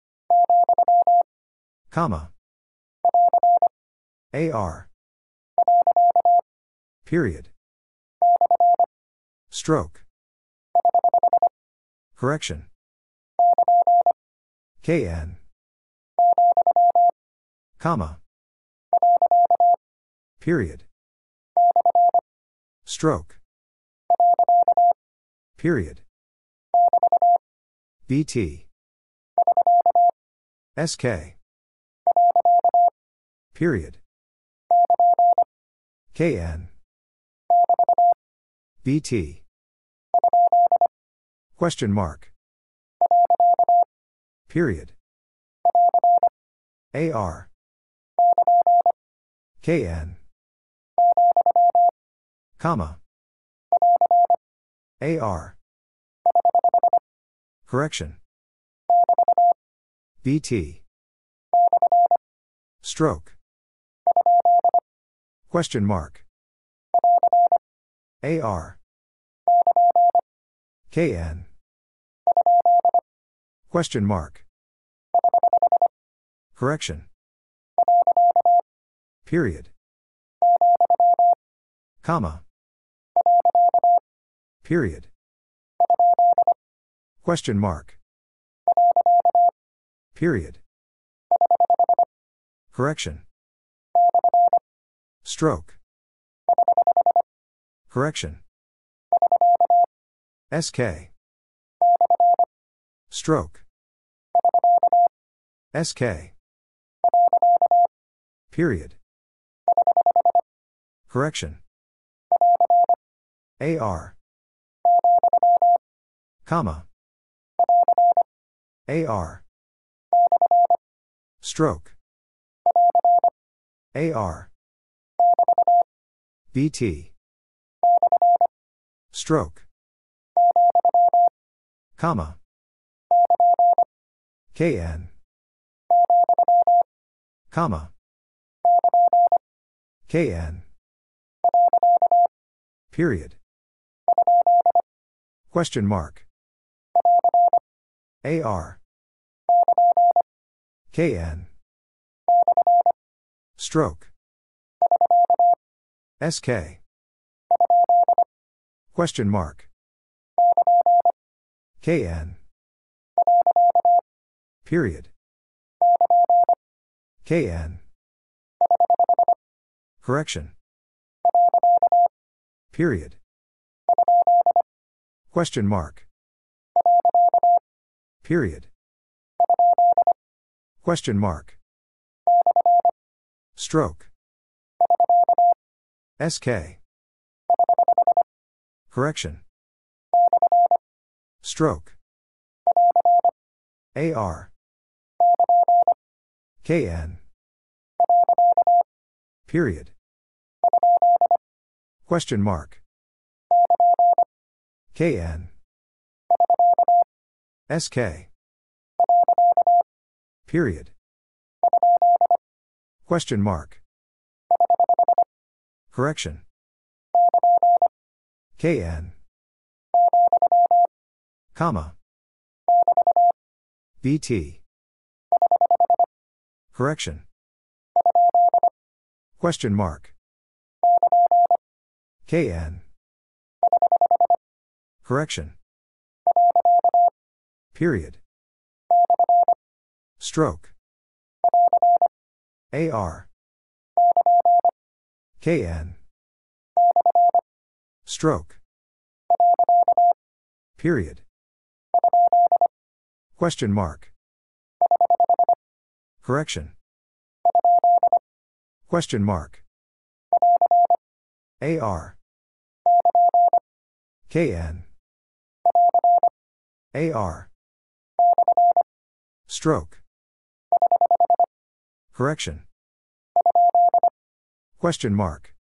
Comma. A R. Period. Stroke. Correction. K N. Comma. Period. Stroke. Period. B T. S K. Period. K N. B T. Question mark. Period. A R. K N. Comma. A R. Correction. B T. Stroke. Question mark. A R. K N. Question mark. Correction. Period. Comma. Period. Question mark. Period. Correction. Stroke. Correction. S K. Stroke. S K. Period. Correction. A R. Comma. A R. Stroke. A R. B T. Stroke. Comma. K N. Comma. K N. Period. Question mark. A R. K N. Stroke. S K. Question mark. K N. Period. K N. Correction. Period. Question mark. Period. Question mark. Stroke. S K. Correction. Stroke. A R. K N. Period. Question mark. K N. S K. Period. Question mark. Correction. K N. Comma. B T. Correction. Question mark. K N. Correction. Period. Stroke. A R. K N. Stroke. Period. Question mark. Correction. Question mark. A R. K N. A R. Stroke. Correction. Question mark.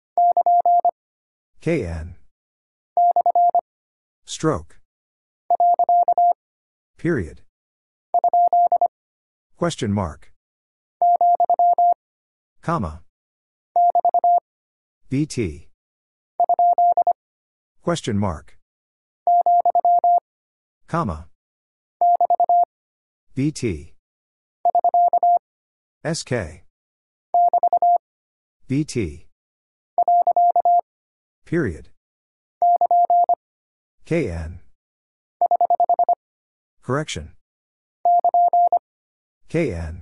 K N. Stroke. Period. Question mark. Comma. B T. Question mark. Comma. B T. S K. B T. Period. K N. Correction. K N.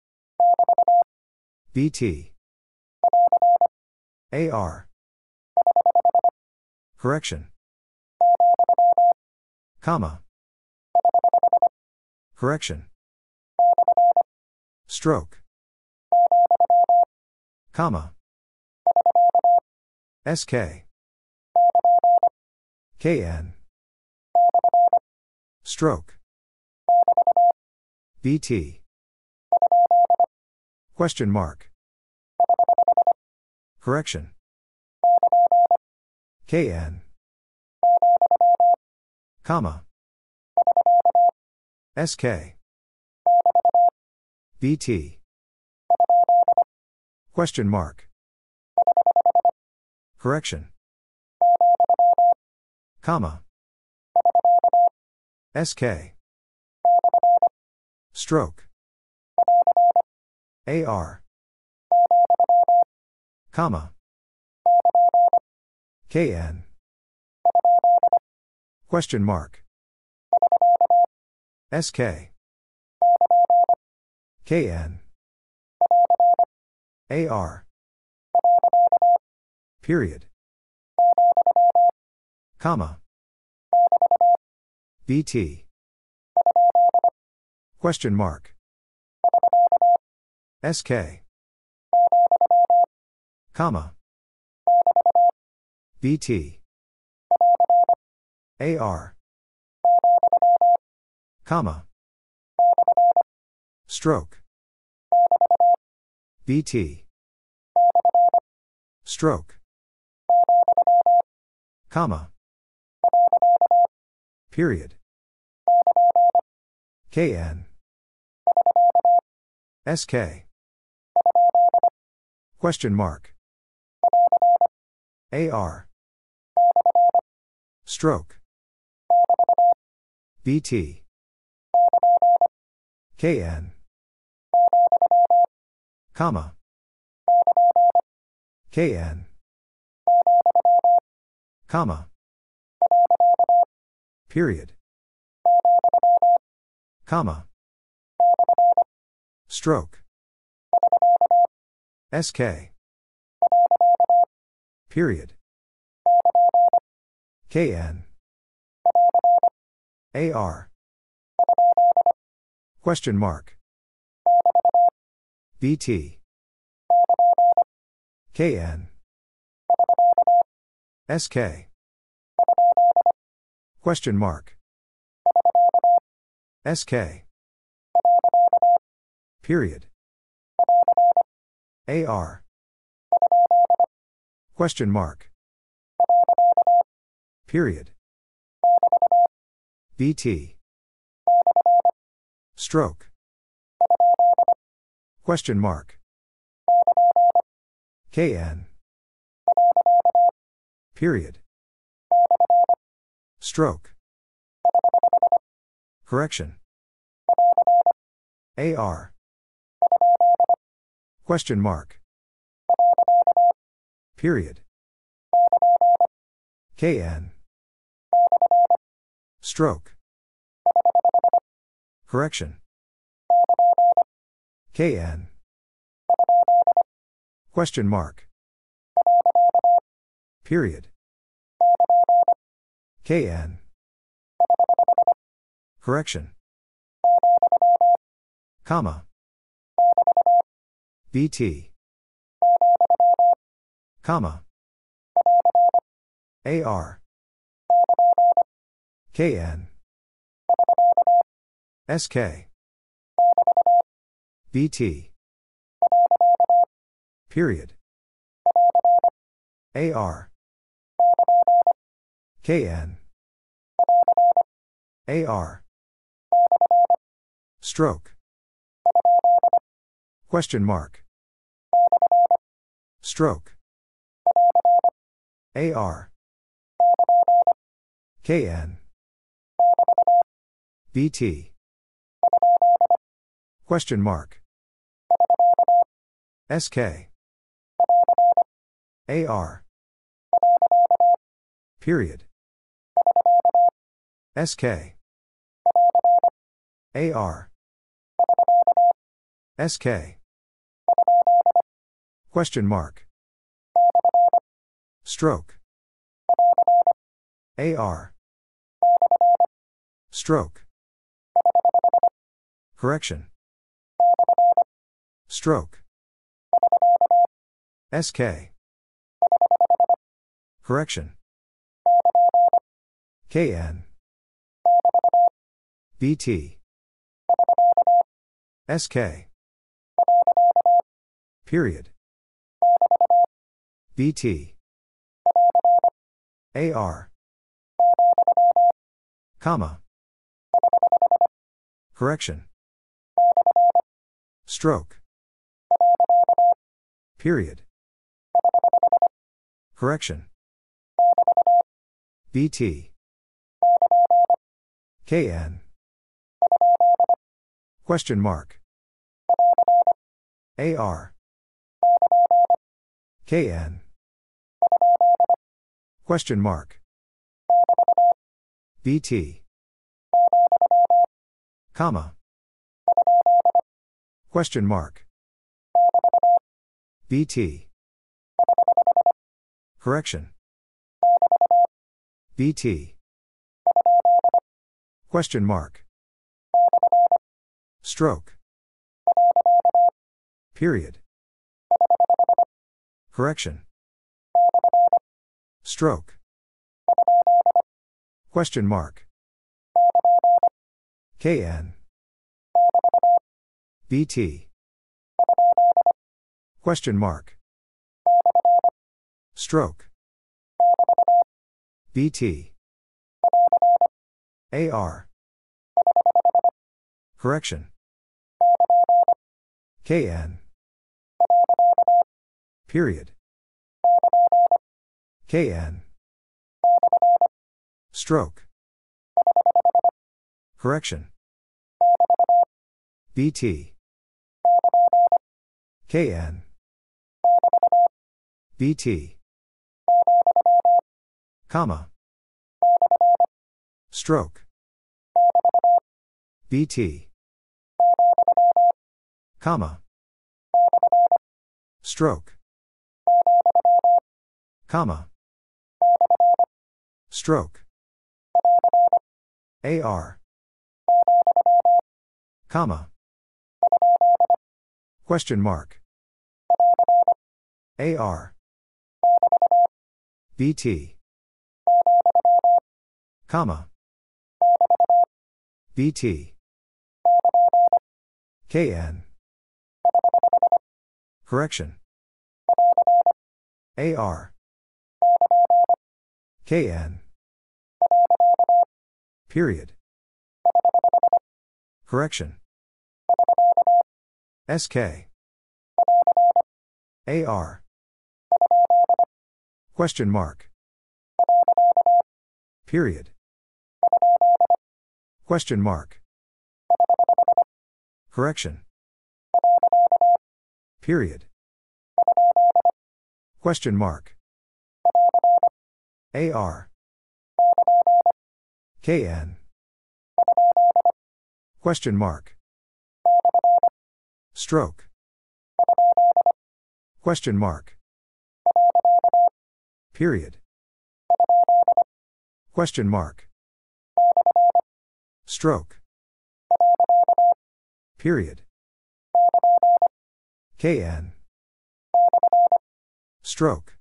B T. A R. Correction. Comma. Correction. Stroke. Comma. S K. K N. Stroke. B T. Question mark. Correction. K N. Comma. S K. B T. Question mark. Correction. Comma. S K. Stroke. A R. Comma. K N. Question mark. S K. K N. A R. Period. Comma. B T. Question mark. S K. Comma. B T. A R. Comma. Stroke. B T. Stroke. Comma. Period. K N. S K. Question mark. A R. Stroke. B T. K N. Comma. K N. Comma. Period. Comma. Stroke. S K. Period. K N. A R. Question mark. B T. K N. S K. Question mark. S K. Period. A R. Question mark. Period. B T. Stroke. Question mark. K N. Period. Stroke. Correction. A R. Question mark. Period. K N. Stroke. Correction. K N. Question mark. Period. K N. Correction. Comma. B T. Comma. A R. K N. S K. B T. Period. A R. K N. A R. Stroke. Question mark. Stroke. A R. K N. B T. Question mark. S K. A R. Period. S K. A R. S K. Question mark. Stroke. A R. Stroke. Correction. Stroke. S K. Correction. K N. B T. S K. Period. B T. A R. Comma. Correction. Stroke. Period. Correction. B T. K N. Question mark. A R. K N. Question mark. B T. Comma. Question mark. B T. Correction. B T. Question mark. Stroke. Period. Correction. Stroke. Question mark. K N. B T. Question mark. Stroke. B T. A R. Correction. K N. Period. K N. Stroke. Correction. B T. K N. B T. Comma. Stroke. B T. Comma. Stroke. Comma. Stroke. A R. Comma. Question mark. A R. B T. Comma. B T. K N. Correction. A R. K N. Period. Correction. S K. A R. Question mark. Period. Question mark. Correction. Period. Question mark. A R. K N. Question mark. Stroke. Question mark. Period. Question mark. Stroke. Period. K N. Stroke.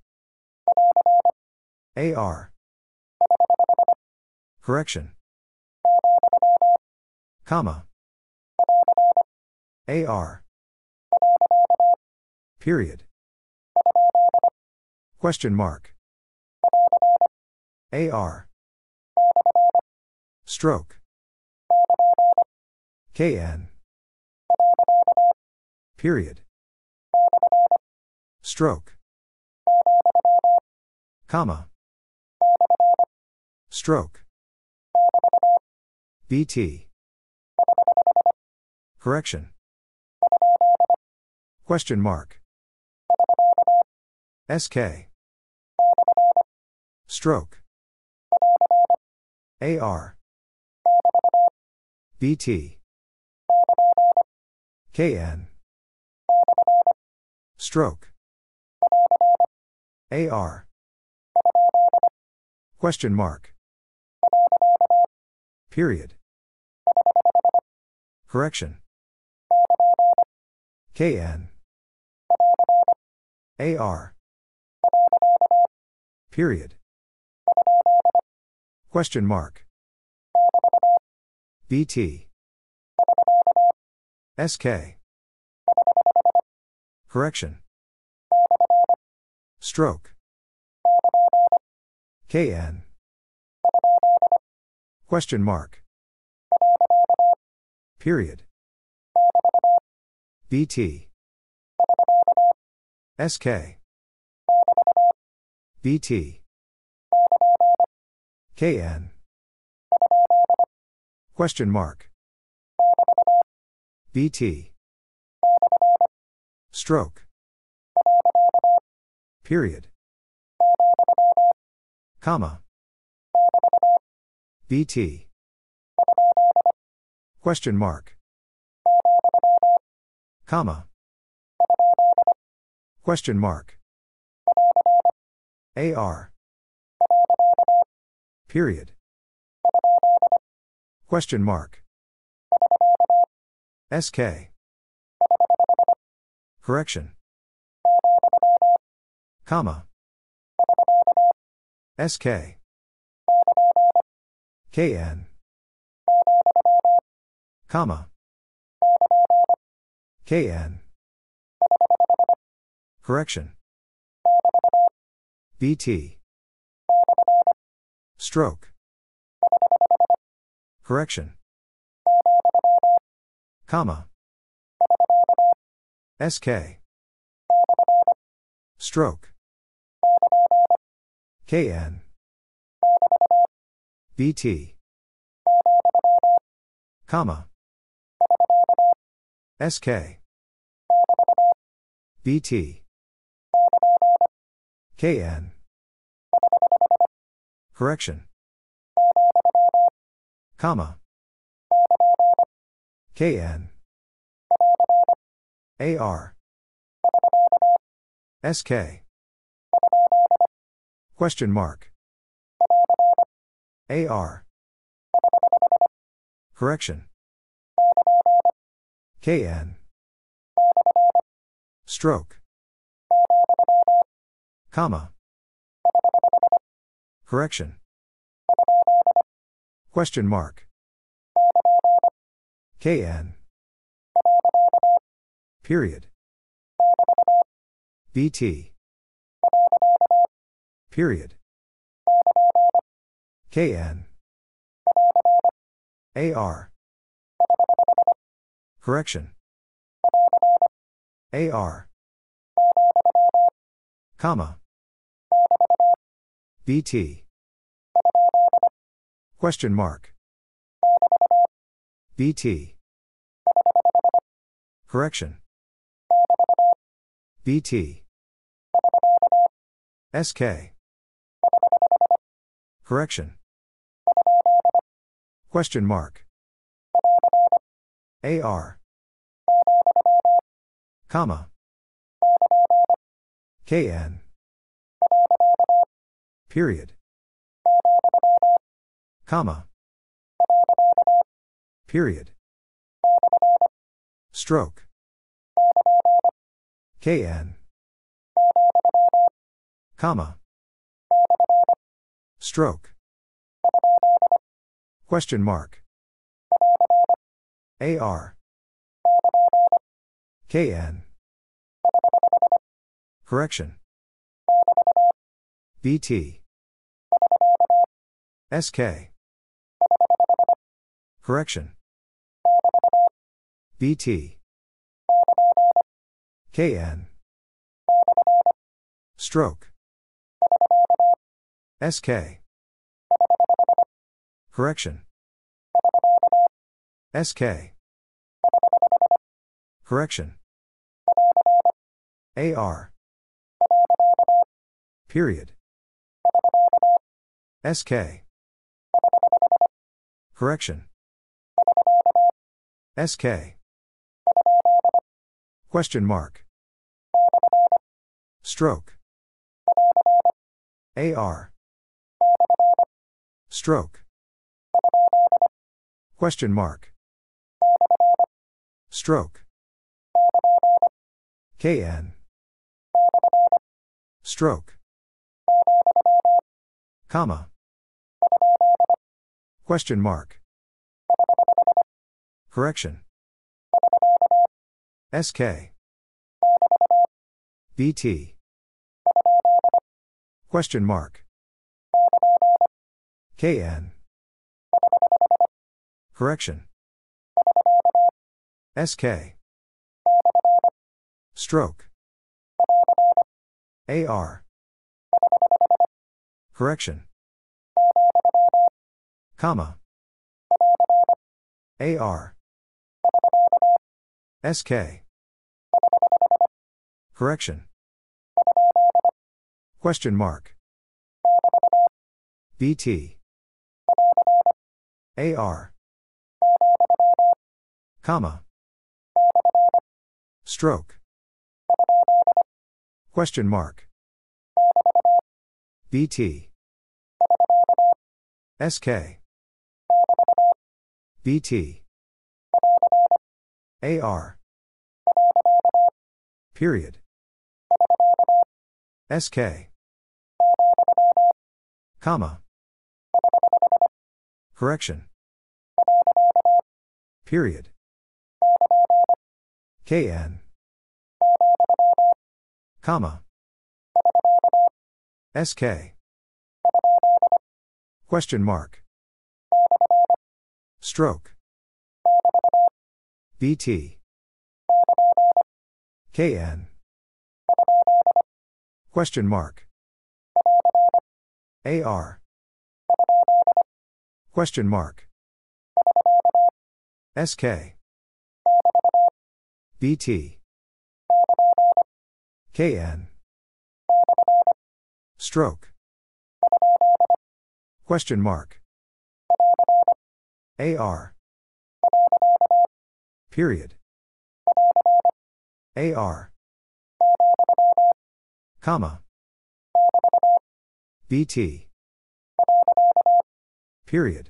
A R. Correction. Comma. A R. Period. Question mark. A R. Stroke. K N. Period. Stroke. Comma. Stroke. B T. Correction. Question mark. S K. Stroke. A R. B T. K N. Stroke. A R. Question mark. Period. Correction. K N. A R. Period. Question mark. B T. S K. Correction. Stroke. K N. Question mark. Period. B T. S K. B T. K N. Question mark. B T. Stroke. Period. Comma. B T. Question mark. Comma. Question mark. A R. Period. Question mark. S K. Correction. Comma. S K. K N. Comma. K N. Correction. B T. Stroke. Correction. Comma. S K. Stroke. K N. B T. Comma. S K. B T. K N. Correction. Comma. K N. A R. S K. Question mark. A R. Correction. K N. Stroke. Comma. Correction. Question mark. K N. Period. B T. Period. K N. A R. Correction. A R. Comma. B T. Question mark. B T. Correction. B T. S K. Correction. Question mark. A R. Comma. K N. Period. Comma. Period. Stroke. K N. Comma. Stroke. Question mark. A R. K N. Correction. B T. S K. Correction. B T. K N. Stroke. S K. Correction. S K. Correction. A R. Period. S K. Correction. S K. Question mark. Stroke. A R. Stroke. Question mark. Stroke. K N. Stroke. Comma. Question mark. Correction. S K. B T. Question mark. K N. Correction. S K. Stroke. A R. Correction. Comma. A R. S K. Correction. Question mark. B T. A R. Comma. Stroke. Question mark. B T. S K. B T. A R. Period. S K. Comma. Correction. Period. K N. Comma. S K. Question mark. Stroke. B T. K N. Question mark. A R. Question mark. S K. B T. K N. Stroke. Question mark. A R. Period. A R. Comma. B T. Period.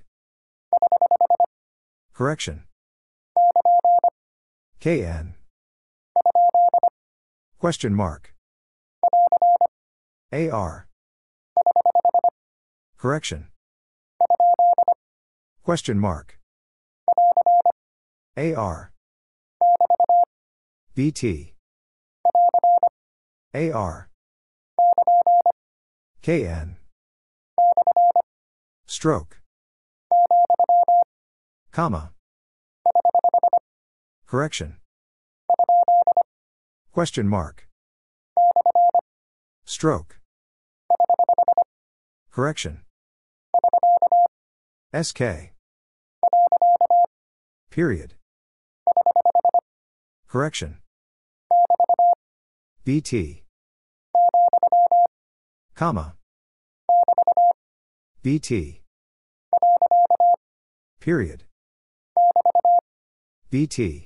Correction. K N. Question mark. A R. Correction. Question mark. A R. B T. A R. K N. Stroke. Comma. Correction. Question mark. Stroke. Correction. S K. Period. Correction. B T. Comma. B T. Period. B T.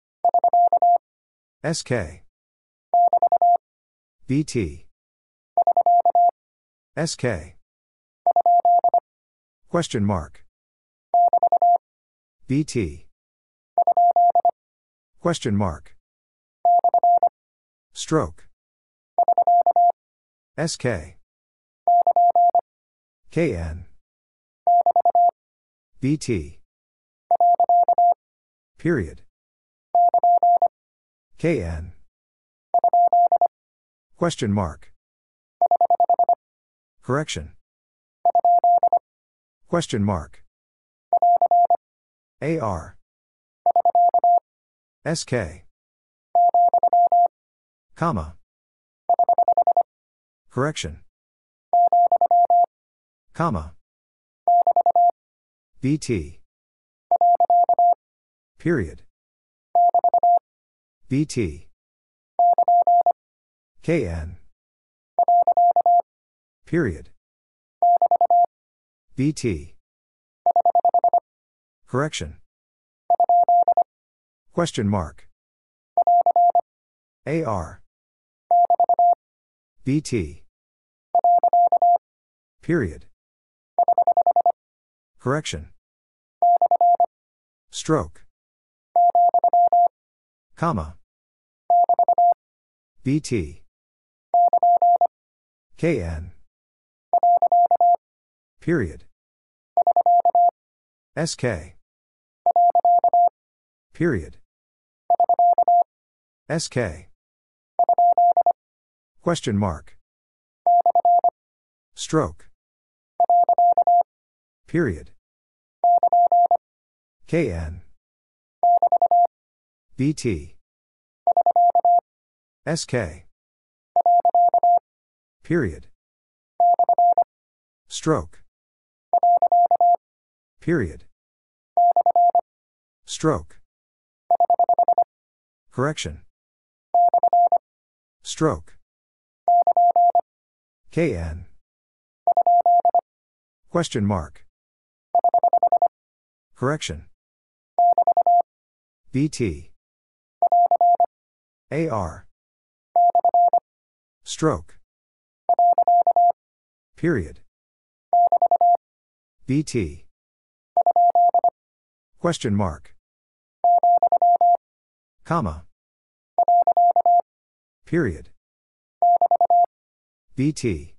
S K. B T. S K. Question mark. B T. Question mark. Stroke. S K. K N. B T. Period. K N. Question mark. Correction. Question mark. A R. S K. Comma. Correction. Comma. B T. Period. B T. K N. Period. B T. Correction. Question mark. A R. B T. Period. Correction. Stroke. Comma. B T. K N. Period. S K. Period. S K. Question mark. Stroke. Period. K N. B T. S K. Period. Stroke. Period. Stroke. Correction. Stroke. K N. Question mark. Correction. B T. A R. Stroke. Period. B T. Question mark. Comma. Period. B T.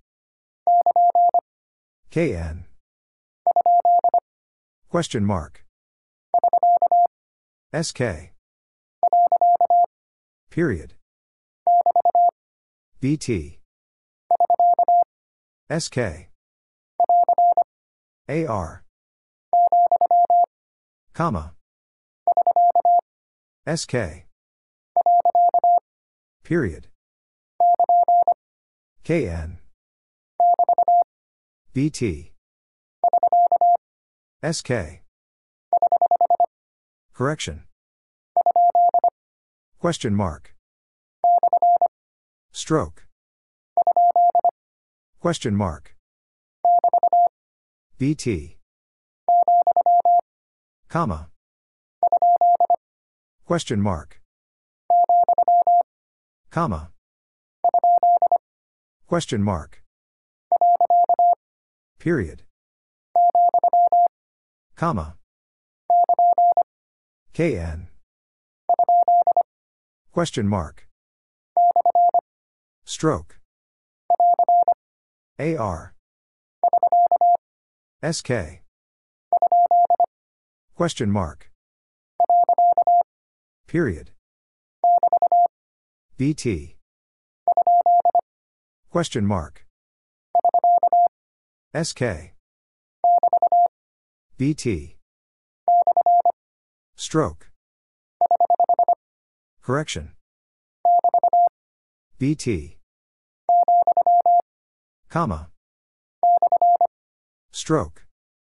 K N. Question mark. S K. Period. B T. S K. A R. Comma. S K. Period. K N. B T. S K. Correction. Question mark. Stroke. Question mark. B T. Comma. Question mark. Comma. Question mark. Period. Comma. K N. Question mark. Stroke. A R. S K. Question mark. Period. B T. Question mark. S K. B T. Stroke. Correction. B T. Comma. Stroke.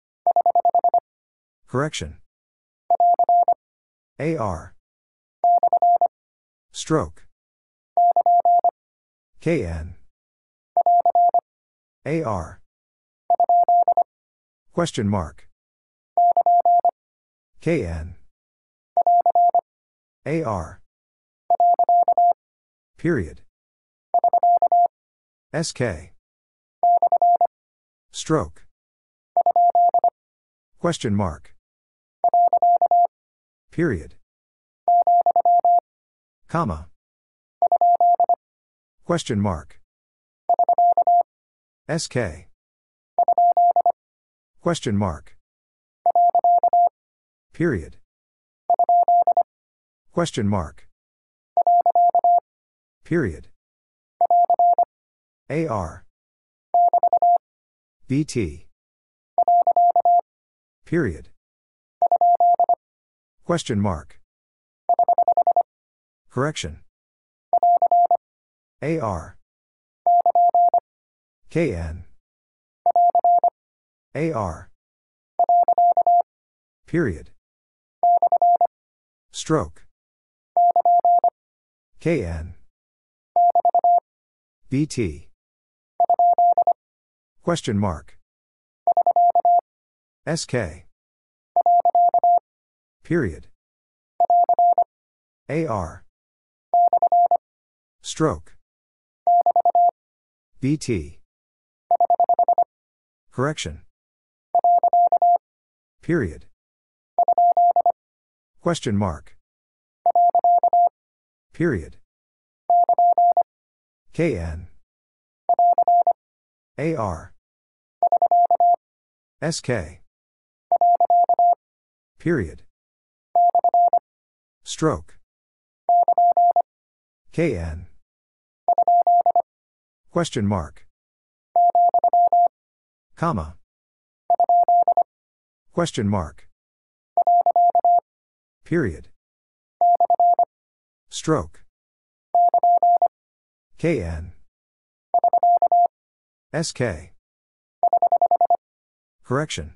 Correction. A R. Stroke. K N. A R. Question mark. K N. A R. Period. S K. Stroke. Question mark. Period. Comma. Question mark. S K. Question mark. Period. Question mark. Period. A R. B T. Period. Question mark. Correction. A R. K N. A R. Period. Stroke. K N. B T. Question mark. S K. Period. A R. Stroke. B T. Correction. Period. Question mark. Period. K N. A R. S K. Period. Stroke. K N. Question mark. Comma. Question mark. Period. Stroke. K N. S K. Correction.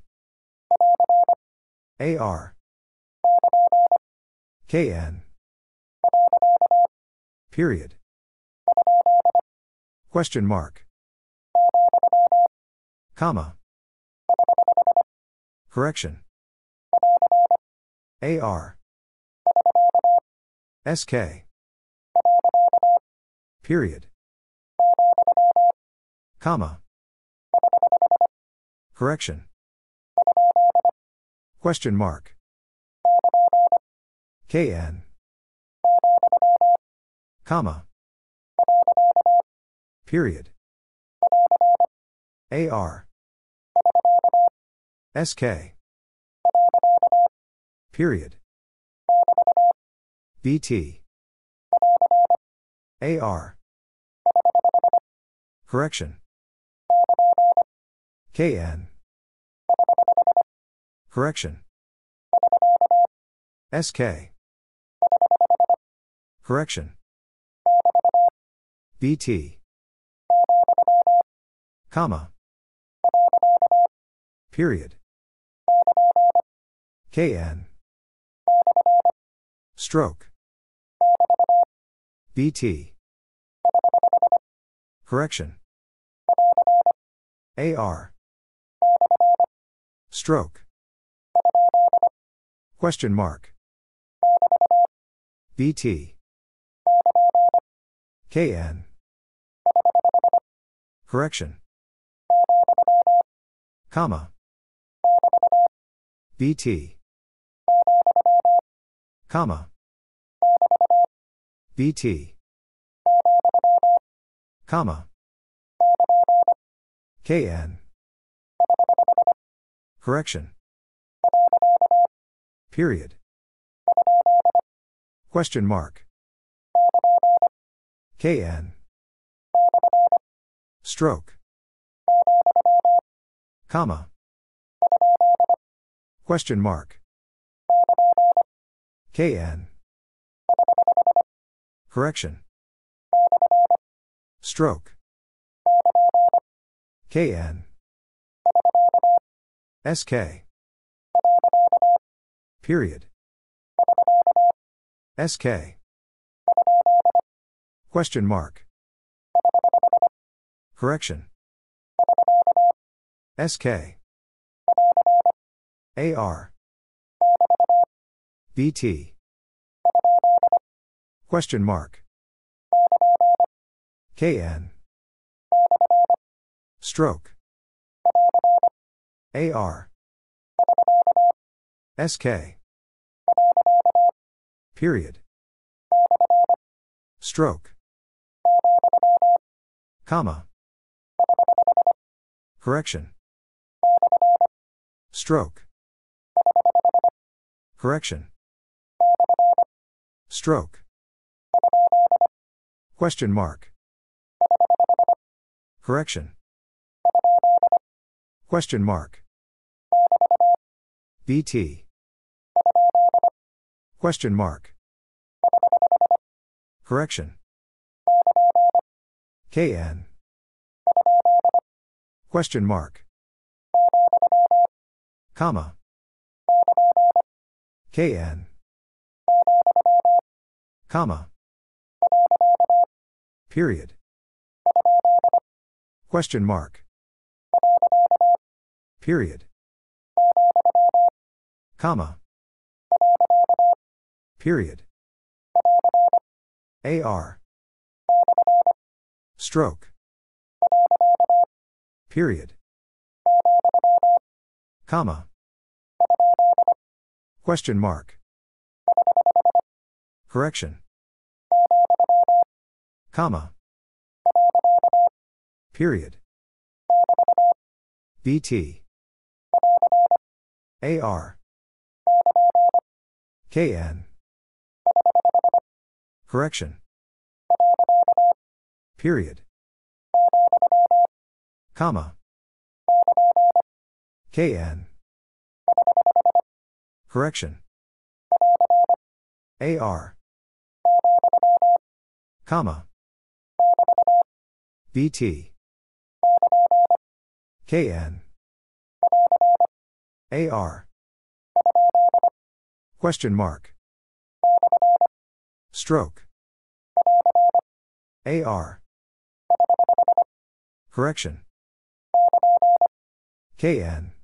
A R. K N. Period. Question mark. Comma. Correction. A R. S K. Period. Comma. Correction. Question mark. K N. Comma. Period. A R. S K. Period. B T. A R. Correction. K N. Correction. S K. Correction. B T. Comma. Period. K N. Stroke. B T. Correction. A R. Stroke. Question mark. B T. K N. Correction. Comma. B T. Comma. B T. Comma. K N. Correction. Period. Question mark. K N. Stroke. Comma. Question mark. K N. Correction. Stroke. K N. S K. Period. S K. Question mark. Correction. S K. A R. B T. Question mark. K N. Stroke. A R. S K. Period. Stroke. Comma. Correction. Stroke. Correction. Stroke. Question mark. Correction. Question mark. B T. Question mark. Correction. K N. Question mark. Comma. K N. Comma. Period. Question mark. Period. Comma. Period. A R. Stroke. Period. Comma. Question mark. Correction. Comma. Period. B T. A R. K N. Correction. Period. Comma. K N. Correction. A R. Comma. B T. K N. A R. Question mark. Stroke. A R. Correction. K N.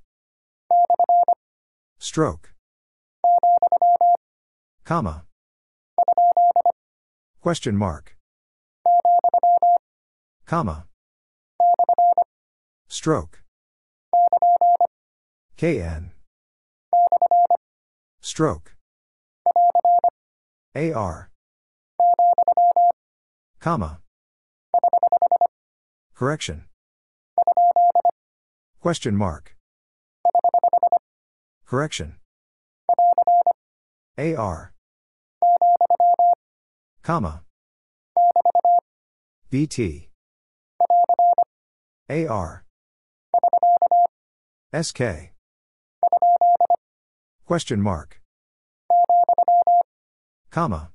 Stroke. Comma. Question mark. Comma. Stroke. K N. Stroke. A R. Comma. Correction. Question mark. Correction. A R. Comma. B T. A R. S K. Question mark. Comma.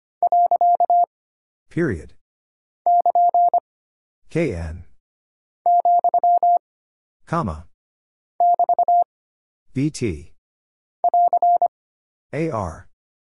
Period. K N. Comma. B T. A R.